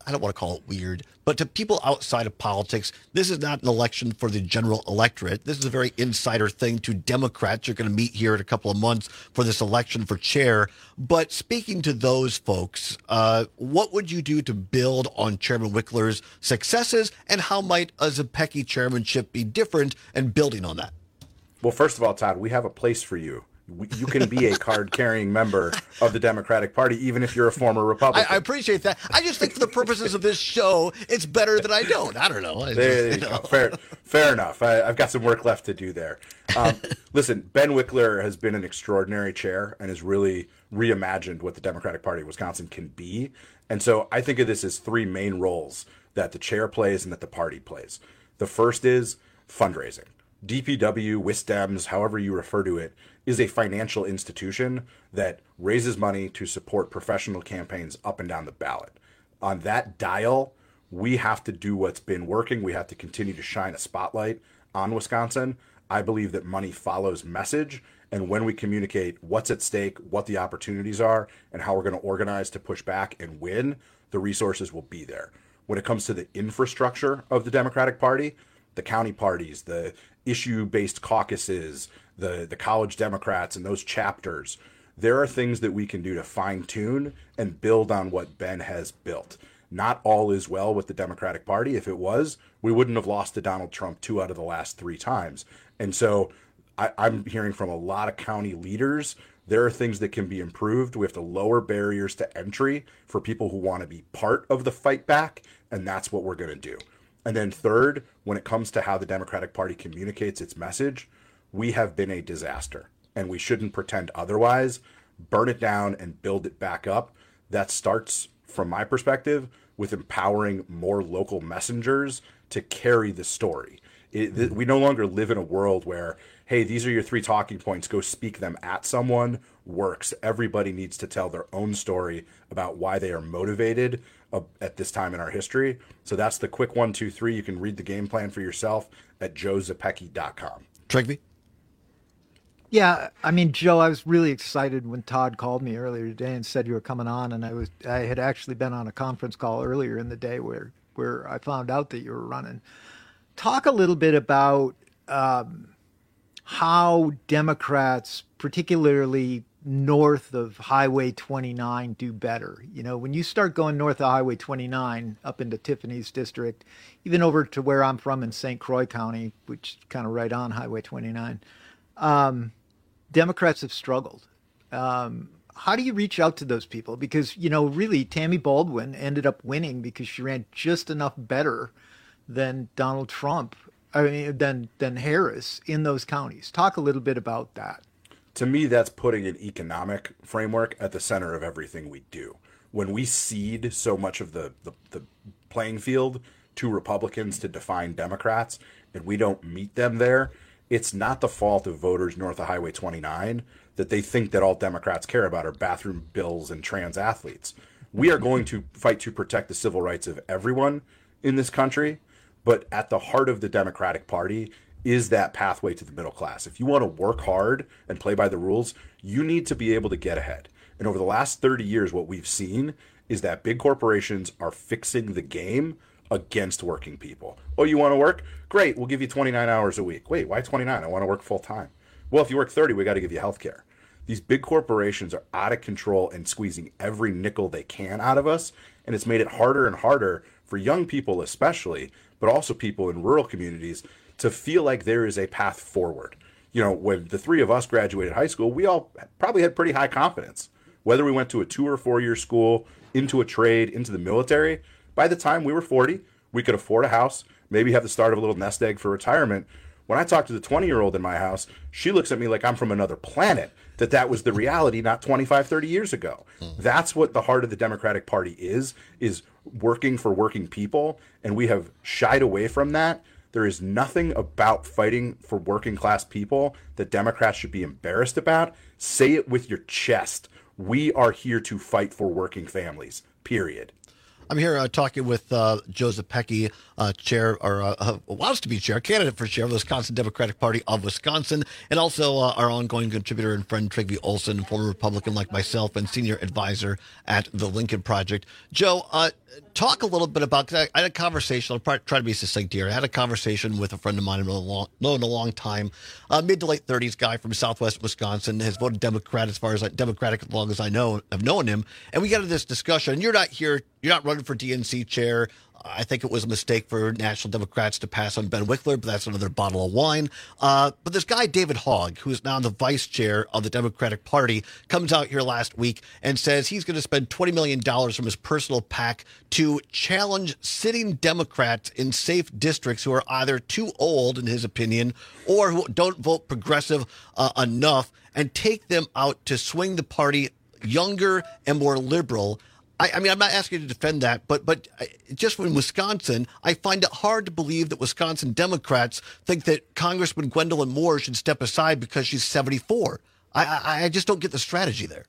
I don't want to call it weird, but to people outside of politics, this is not an election for the general electorate. This is a very insider thing to Democrats. You're going to meet here in a couple of months for this election for chair. But speaking to those folks, what would you do to build on Chairman Wickler's successes, and how might a Zepecki chairmanship be different and building on that? Well, first of all, Todd, we have a place for you. You can be a card-carrying member of the Democratic Party, even if you're a former Republican. I appreciate that. I just think for the purposes of this show, it's better that I don't. I don't know. There you go. Fair enough. I've got some work left to do there. Listen, Ben Wickler has been an extraordinary chair and has really reimagined what the Democratic Party of Wisconsin can be. And so I think of this as three main roles that the chair plays and that the party plays. The first is fundraising. DPW, WisDems, however you refer to it, is a financial institution that raises money to support professional campaigns up and down the ballot. On that dial, we have to do what's been working. We have to continue to shine a spotlight on Wisconsin. I believe that money follows message, and when we communicate what's at stake, what the opportunities are, and how we're going to organize to push back and win, the resources will be there. When it comes to the infrastructure of the Democratic Party, the county parties, the issue-based caucuses, the college Democrats and those chapters, there are things that we can do to fine-tune and build on what Ben has built. Not all is well with the Democratic Party. If it was, we wouldn't have lost to Donald Trump 2 out of the last 3 times. And so I'm hearing from a lot of county leaders, there are things that can be improved. We have to lower barriers to entry for people who want to be part of the fight back, and that's what we're going to do. And then third, when it comes to how the Democratic Party communicates its message, we have been a disaster, and we shouldn't pretend otherwise. Burn it down and build it back up. That starts, from my perspective, with empowering more local messengers to carry the story. We no longer live in a world where, hey, these are your 3 talking points, go speak them at someone, works. Everybody needs to tell their own story about why they are motivated at this time in our history. So that's the quick 1, 2, 3. You can read the game plan for yourself at joezepecki.com. Trigby? Yeah, I mean, Joe, I was really excited when Todd called me earlier today and said you were coming on, and I had actually been on a conference call earlier in the day where I found out that you were running. Talk a little bit about how Democrats, particularly north of Highway 29, do better. You know, when you start going north of Highway 29 up into Tiffany's district, even over to where I'm from in St. Croix County, which is kind of right on Highway 29, Democrats have struggled. How do you reach out to those people? Because, you know, really, Tammy Baldwin ended up winning because she ran just enough better than Donald Trump, than Harris in those counties. Talk a little bit about that. To me, that's putting an economic framework at the center of everything we do. When we cede so much of the playing field to Republicans to define Democrats, and we don't meet them there, it's not the fault of voters north of Highway 29 that they think that all Democrats care about are bathroom bills and trans athletes. We are going to fight to protect the civil rights of everyone in this country, but at the heart of the Democratic Party is that pathway to the middle class. If you want to work hard and play by the rules, you need to be able to get ahead. And over the last 30 years, what we've seen is that big corporations are fixing the game against working people. Oh, you want to work? Great, we'll give you 29 hours a week. Wait, why 29? I want to work full time. Well, if you work 30, we got to give you health care. These big corporations are out of control and squeezing every nickel they can out of us, and it's made it harder and harder for young people especially, but also people in rural communities, to feel like there is a path forward. You know, when the 3 of us graduated high school, we all probably had pretty high confidence. Whether we went to a 2 or 4 year school, into a trade, into the military, by the time we were 40, we could afford a house, maybe have the start of a little nest egg for retirement. When I talk to the 20-year-old in my house, she looks at me like I'm from another planet, that was the reality not 25, 30 years ago. That's what the heart of the Democratic Party is working for working people, and we have shied away from that. There is nothing about fighting for working class people that Democrats should be embarrassed about. Say it with your chest. We are here to fight for working families, period. I'm here talking with Joe Zepecki, chair, or wants to be chair, candidate for chair of the Wisconsin Democratic Party of Wisconsin, and also our ongoing contributor and friend Trigby Olson, former Republican like myself and senior advisor at the Lincoln Project. Joe, talk a little bit about, because I had a conversation, I'll try to be succinct here. I had a conversation with a friend of mine I've known a long time, mid to late 30s guy from Southwest Wisconsin, has voted Democrat as far as Democratic as long as I've known him. And we got into this discussion. You're not here, you're not running for DNC chair. I think it was a mistake for National Democrats to pass on Ben Wickler, but that's another bottle of wine. But this guy, David Hogg, who is now the vice chair of the Democratic Party, comes out here last week and says he's going to spend $20 million from his personal PAC to challenge sitting Democrats in safe districts who are either too old, in his opinion, or who don't vote progressive enough, and take them out to swing the party younger and more liberal. I mean, I'm not asking you to defend that, but just in Wisconsin, I find it hard to believe that Wisconsin Democrats think that Congressman Gwendolyn Moore should step aside because she's 74. I just don't get the strategy there.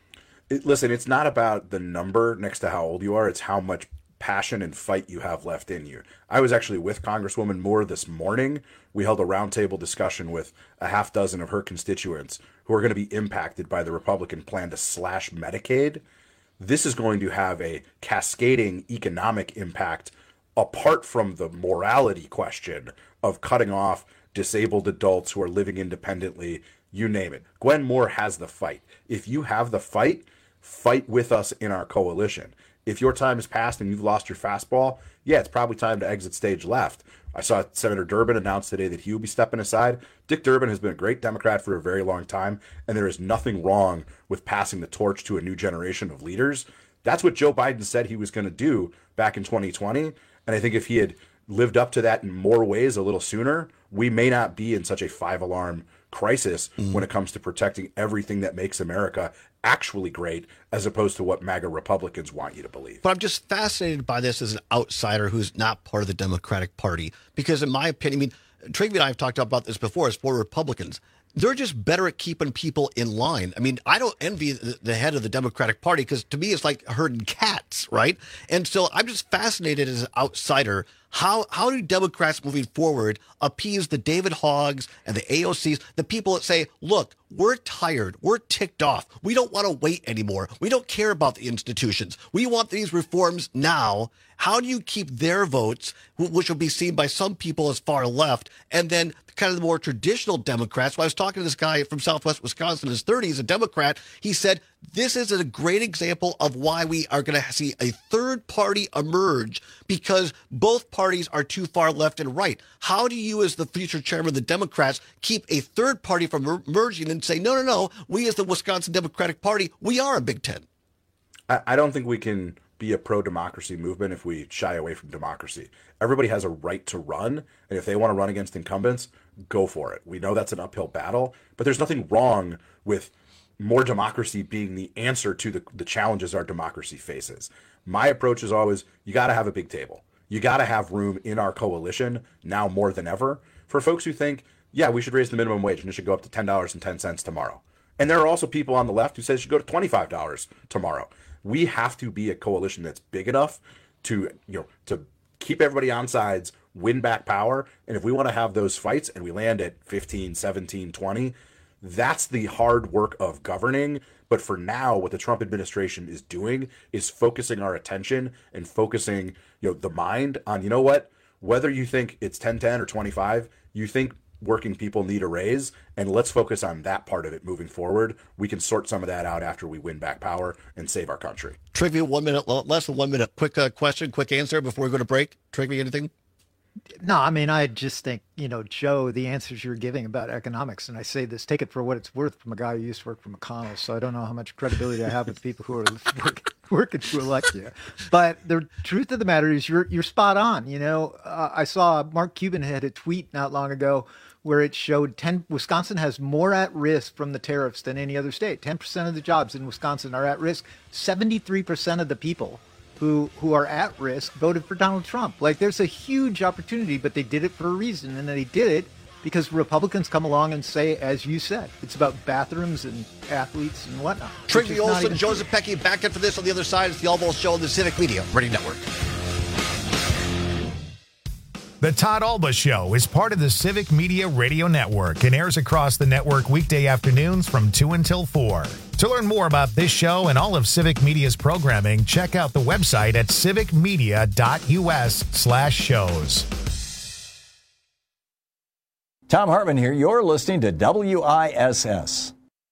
Listen, it's not about the number next to how old you are. It's how much passion and fight you have left in you. I was actually with Congresswoman Moore this morning. We held a roundtable discussion with a half dozen of her constituents who are going to be impacted by the Republican plan to slash Medicaid. This is going to have a cascading economic impact apart from the morality question of cutting off disabled adults who are living independently, you name it. Gwen Moore has the fight. If you have the fight, fight with us in our coalition. If your time has passed and you've lost your fastball, yeah, it's probably time to exit stage left. I saw Senator Durbin announce today that he will be stepping aside. Dick Durbin has been a great Democrat for a very long time, and there is nothing wrong with passing the torch to a new generation of leaders. That's what Joe Biden said he was going to do back in 2020, and I think if he had lived up to that in more ways a little sooner, we may not be in such a five-alarm crisis when it comes to protecting everything that makes America actually great, as opposed to what MAGA Republicans want you to believe. But I'm just fascinated by this as an outsider who's not part of the Democratic Party, because in my opinion, I mean, Trigby and I have talked about this before as four Republicans. They're just better at keeping people in line. I mean, I don't envy the head of the Democratic Party, because to me, it's like herding cats, right? And so I'm just fascinated as an outsider. How do Democrats moving forward appease the David Hoggs and the AOCs, the people that say, look, we're tired, we're ticked off, we don't want to wait anymore, we don't care about the institutions, we want these reforms now. How do you keep their votes, which will be seen by some people as far left, and then kind of the more traditional Democrats? Well, I was talking to this guy from Southwest Wisconsin in his 30s, a Democrat. He said, this is a great example of why we are going to see a third party emerge, because both parties are too far left and right. How do you, as the future chairman of the Democrats, keep a third party from emerging and say, no, we as the Wisconsin Democratic Party, we are a Big Ten? I don't think we can be a pro-democracy movement if we shy away from democracy. Everybody has a right to run, and if they want to run against incumbents, go for it. We know that's an uphill battle, but there's nothing wrong with more democracy being the answer to the challenges our democracy faces. My approach is always, you got to have a big table. You got to have room in our coalition, now more than ever, for folks who think, yeah, we should raise the minimum wage and it should go up to $10.10 tomorrow. And there are also people on the left who say it should go to $25 tomorrow. We have to be a coalition that's big enough to keep everybody on sides, win back power. And if we want to have those fights and we land at 15, 17, 20, that's the hard work of governing. But for now, what the Trump administration is doing is focusing our attention and focusing, the mind on, whether you think it's 10-10 or 25, you think working people need a raise, and let's focus on that part of it moving forward. We can sort some of that out after we win back power and save our country. Trivia, 1 minute, less than 1 minute. Quick question, quick answer before we go to break. Trivia, anything? No, I mean, I just think, Joe, the answers you're giving about economics, and I say this, take it for what it's worth from a guy who used to work for McConnell, so I don't know how much credibility I have with people who are working to elect you. But the truth of the matter is you're spot on. I saw Mark Cuban had a tweet not long ago where it showed Wisconsin has more at risk from the tariffs than any other state. 10% of the jobs in Wisconsin are at risk. 73% of the people who are at risk voted for Donald Trump. Like, there's a huge opportunity, but they did it for a reason. And they did it because Republicans come along and say, as you said, it's about bathrooms and athletes and whatnot. Trigby Olson, Joseph Pecky, back into this on the other side. It's the All Balls Show on the Civic Media Radio Network. The Todd Alba Show is part of the Civic Media Radio Network and airs across the network weekday afternoons from 2 until 4. To learn more about this show and all of Civic Media's programming, check out the website at civicmedia.us/shows. Tom Hartman here. You're listening to WISS.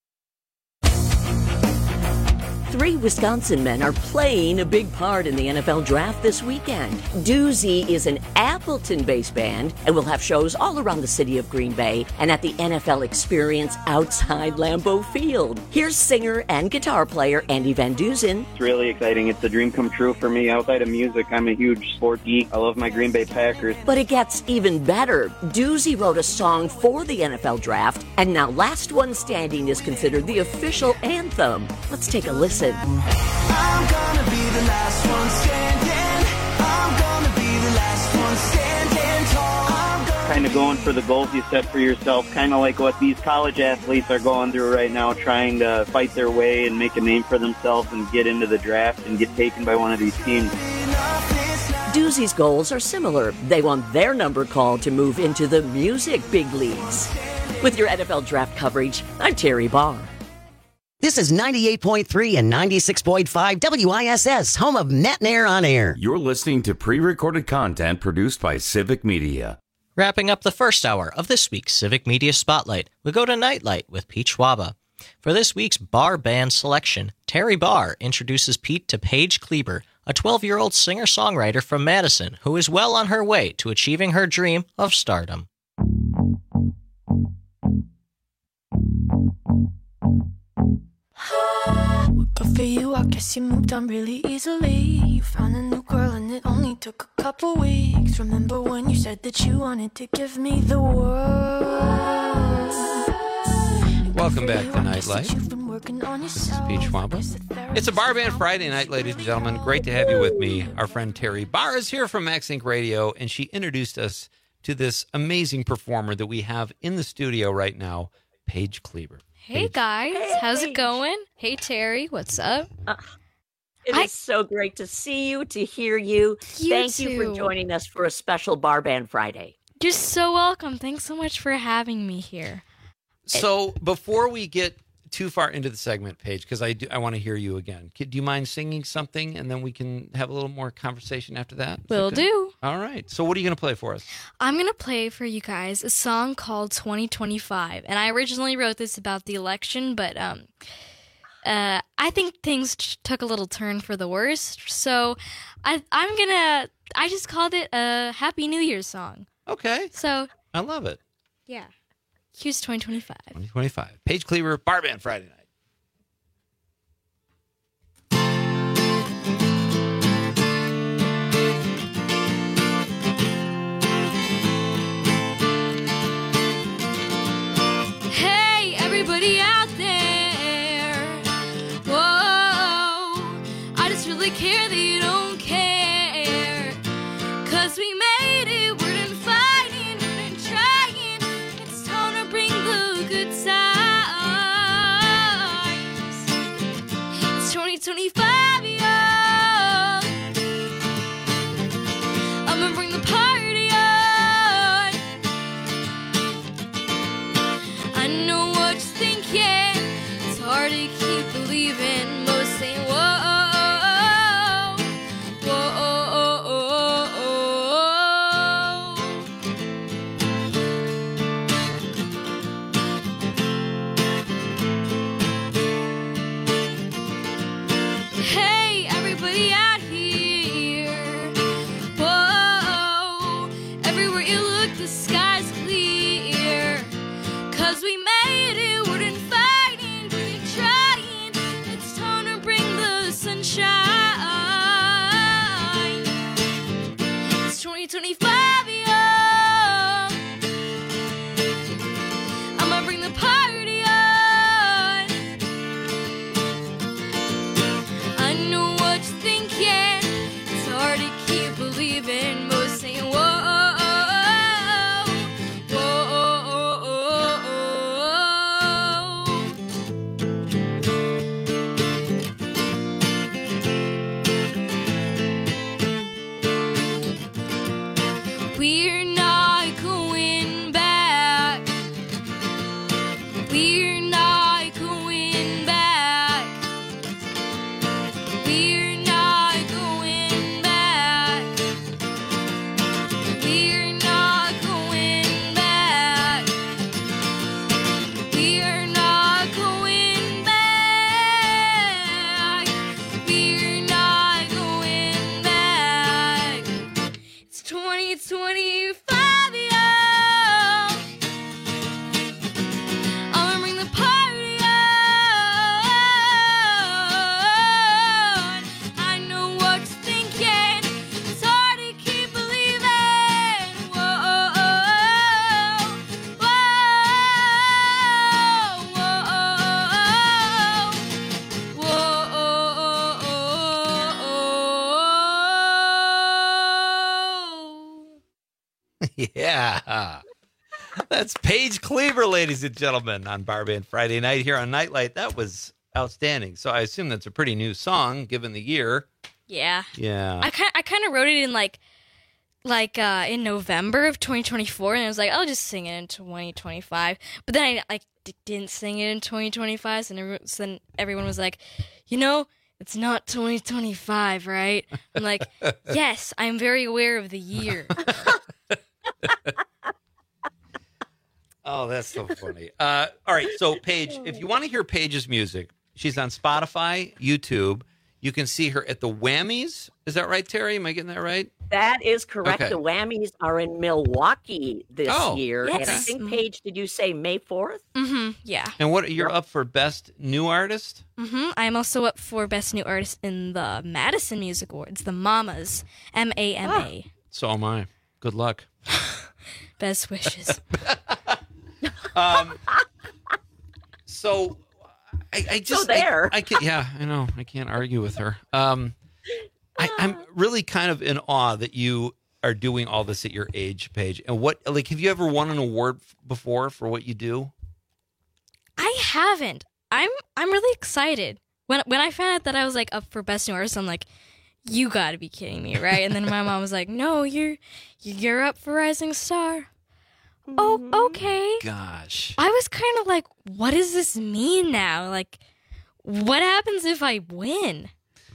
3 Wisconsin men are playing a big part in the NFL draft this weekend. Doozy is an Appleton-based band and will have shows all around the city of Green Bay and at the NFL Experience outside Lambeau Field. Here's singer and guitar player Andy Van Dusen. It's really exciting. It's a dream come true for me. Outside of music, I'm a huge sport geek. I love my Green Bay Packers. But it gets even better. Doozy wrote a song for the NFL draft, and now Last One Standing is considered the official anthem. Let's take a listen. I'm gonna be the last one standing. I'm gonna be the last one standing tall. Kind of going for the goals you set for yourself, kind of like what these college athletes are going through right now, trying to fight their way and make a name for themselves and get into the draft and get taken by one of these teams. Doozy's goals are similar. They want their number called to move into the music big leagues. With your NFL draft coverage, I'm Terry Barr. This is 98.3 and 96.5 WISS, home of Net and Air on Air. You're listening to pre-recorded content produced by Civic Media. Wrapping up the first hour of this week's Civic Media Spotlight, we go to Nightlight with Pete Schwaba. For this week's bar band selection, Terry Barr introduces Pete to Paige Kleber, a 12-year-old singer-songwriter from Madison who is well on her way to achieving her dream of stardom. Good for you, I guess you moved on really easily. You found a new girl and it only took a couple weeks. Remember when you said that you wanted to give me the world? Welcome back to Nightlight. This is Pete Schwaba. It's a Bar Band Friday night, ladies and gentlemen. Great to have you with me. Our friend Terry Barr is here from Max Inc. Radio, and she introduced us to this amazing performer that we have in the studio right now, Paige Kleber. Hey guys, how's it going? Hey Terry, what's up? It is so great to see you, to hear you. Thank you for joining us for a special Bar Band Friday. You're so welcome. Thanks so much for having me here. So before we get too far into the segment, Paige, because I want to hear you again. Do you mind singing something, and then we can have a little more conversation after that? Will do. All right. So what are you going to play for us? I'm going to play for you guys a song called 2025. And I originally wrote this about the election, but I think things took a little turn for the worse. So I just called it a Happy New Year's song. Okay. So I love it. Yeah. Here's 2025. 2025. Paige Kleber, Bar Band Friday night. Hey, everybody out there. Whoa, I just really care that you don't care. 'Cause we made it, we're done fighting, we're done trying. It's time to bring the good times. It's 2025, yo. I'ma bring the party on. I know what you're thinking. It's hard to keep believing. Most say, whoa, hey, everybody out here. Whoa, everywhere you look, the sky's clear. 'Cause we made it, we're done fighting, we're trying. It's time to bring the sunshine. It's 2025, yo. I'ma bring the party on. I know what you're thinking. It's hard to keep believing. Most say, whoa, we're not going back. We're not going back. 25 years old. I'm gonna bring the party on. I know what you're thinking. It's hard to keep believing. Whoa, whoa, Yeah. That's Paige Cleaver, ladies and gentlemen, on Bar Band Friday night here on Nightlight. That was outstanding. So I assume that's a pretty new song, given the year. Yeah. Yeah. I kind of wrote it in like in November of 2024, and I was like, I'll just sing it in 2025. But then I didn't sing it in 2025, so then everyone was like, it's not 2025, right? I'm like, yes, I'm very aware of the year. Oh, that's so funny. All right, so Paige, if you want to hear Paige's music, she's on Spotify, YouTube. You can see her at the Whammies. Is that right, Terry? Am I getting that right? That is correct. Okay. The Whammies are in Milwaukee this year. Yes. And I think, Paige, did you say May 4th? Mm-hmm, yeah. And you're up for Best New Artist? Mm-hmm. I'm also up for Best New Artist in the Madison Music Awards, the Mamas, MAMA. So am I. Good luck. Best wishes. So I just So there. I can't, yeah, I know. I can't argue with her. I'm really kind of in awe that you are doing all this at your age, Paige. And have you ever won an award before for what you do? I haven't. I'm really excited. When I found out that I was like up for Best New Artist, I'm like, you got to be kidding me, right? And then my mom was like, no, you're up for Rising Star. Oh, okay. Gosh. I was kind of like, what does this mean now? Like, what happens if I win?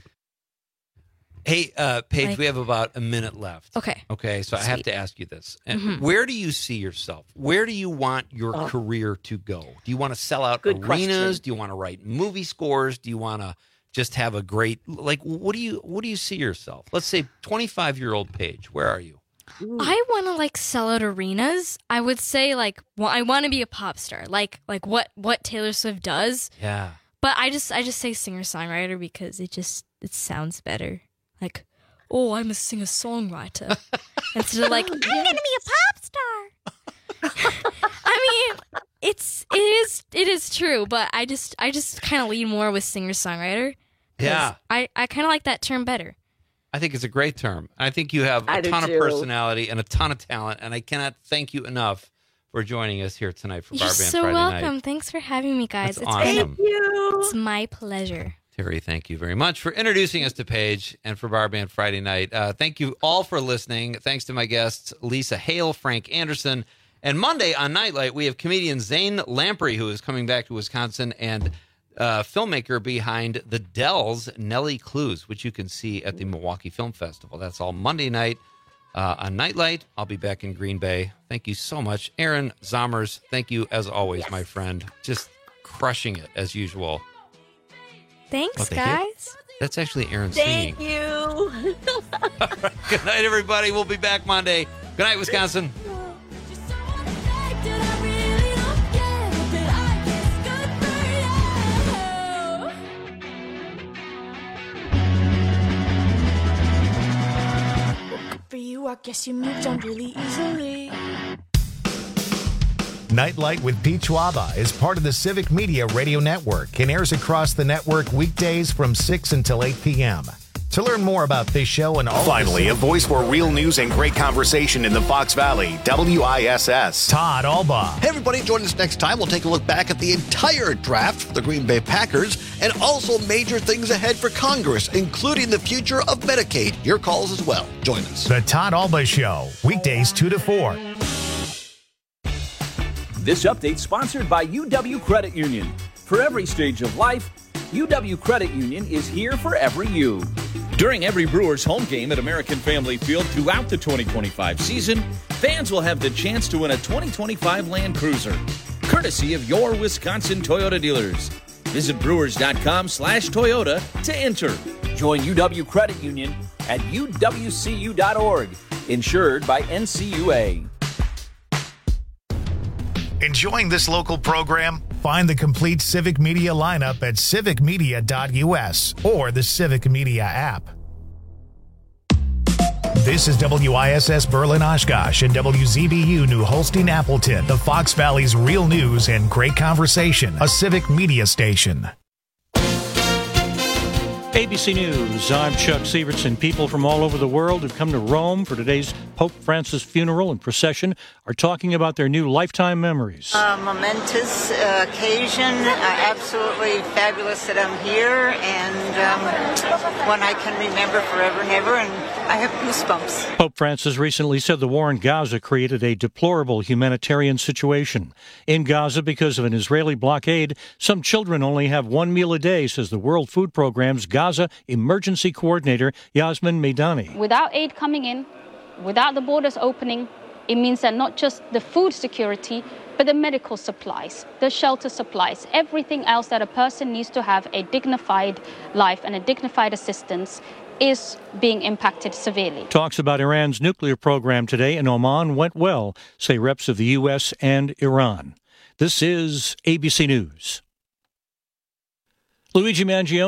Hey, Paige, we have about a minute left. Okay. Okay, so I have to ask you this. Mhm. Where do you see yourself? Where do you want your career to go? Do you want to sell out Good arenas? question. Do you want to write movie scores? Do you want to just have a great, what do you see yourself? Let's say 25-year-old Paige, where are you? I want to like sell out arenas. I would say I want to be a pop star, like what Taylor Swift does. Yeah. But I just say singer-songwriter because it sounds better. Like, oh, I'm a singer-songwriter instead of like I'm gonna be a pop star. I mean, it is true, but I just kind of lean more with singer-songwriter. Yeah. I kind of like that term better. I think it's a great term. I think you have a ton of personality and a ton of talent, and I cannot thank you enough for joining us here tonight for Bar You're Band so Friday welcome. night. Thanks for having me, guys. That's awesome. It's my pleasure. Terry, thank you very much for introducing us to Paige and for Bar Band Friday night. Thank you all for listening. Thanks to my guests, Lisa Hale, Frank Anderson. And Monday on Nightlight, we have comedian Zane Lamprey, who is coming back to Wisconsin, and filmmaker behind The Dells, Nellie Clues, which you can see at the Milwaukee Film Festival. That's all Monday night on Nightlight. I'll be back in Green Bay. Thank you so much. Aaron Zommers, thank you as always, my friend. Just crushing it as usual. Thanks, they hit? guys. That's actually Aaron singing. Thank you. Good night, everybody. We'll be back Monday. Good night, Wisconsin. For you, I guess you moved on really easily. Nightlight with Pete Schwaba is part of the Civic Media Radio Network and airs across the network weekdays from 6 until 8 p.m. To learn more about this show and all Finally, a voice for real news and great conversation in the Fox Valley, WISS. Todd Alba. Hey, everybody, join us next time. We'll take a look back at the entire draft for the Green Bay Packers and also major things ahead for Congress, including the future of Medicaid. Your calls as well. Join us. The Todd Alba Show, weekdays 2 to 4. This update sponsored by UW Credit Union. For every stage of life, UW Credit Union is here for every you. During every Brewers home game at American Family Field throughout the 2025 season, fans will have the chance to win a 2025 Land Cruiser, courtesy of your Wisconsin Toyota dealers. Visit Brewers.com/Toyota to enter. Join UW Credit Union at uwcu.org. Insured by NCUA. Enjoying this local program? Find the complete Civic Media lineup at civicmedia.us or the Civic Media app. This is WISS Berlin Oshkosh and WZBU New Holstein Appleton, the Fox Valley's real news and great conversation, a Civic Media station. ABC News, I'm Chuck Sievertson. People from all over the world who've come to Rome for today's Pope Francis funeral and procession are talking about their new lifetime memories. Momentous occasion, absolutely fabulous that I'm here, and one I can remember forever and ever, and I have goosebumps. Pope Francis recently said the war in Gaza created a deplorable humanitarian situation. In Gaza, because of an Israeli blockade, some children only have one meal a day, says the World Food Programme's Gaza Emergency Coordinator Yasmin Meidani. Without aid coming in, without the borders opening, it means that not just the food security, but the medical supplies, the shelter supplies, everything else that a person needs to have a dignified life and a dignified assistance is being impacted severely. Talks about Iran's nuclear program today in Oman went well, say reps of the U.S. and Iran. This is ABC News. Luigi Mangione.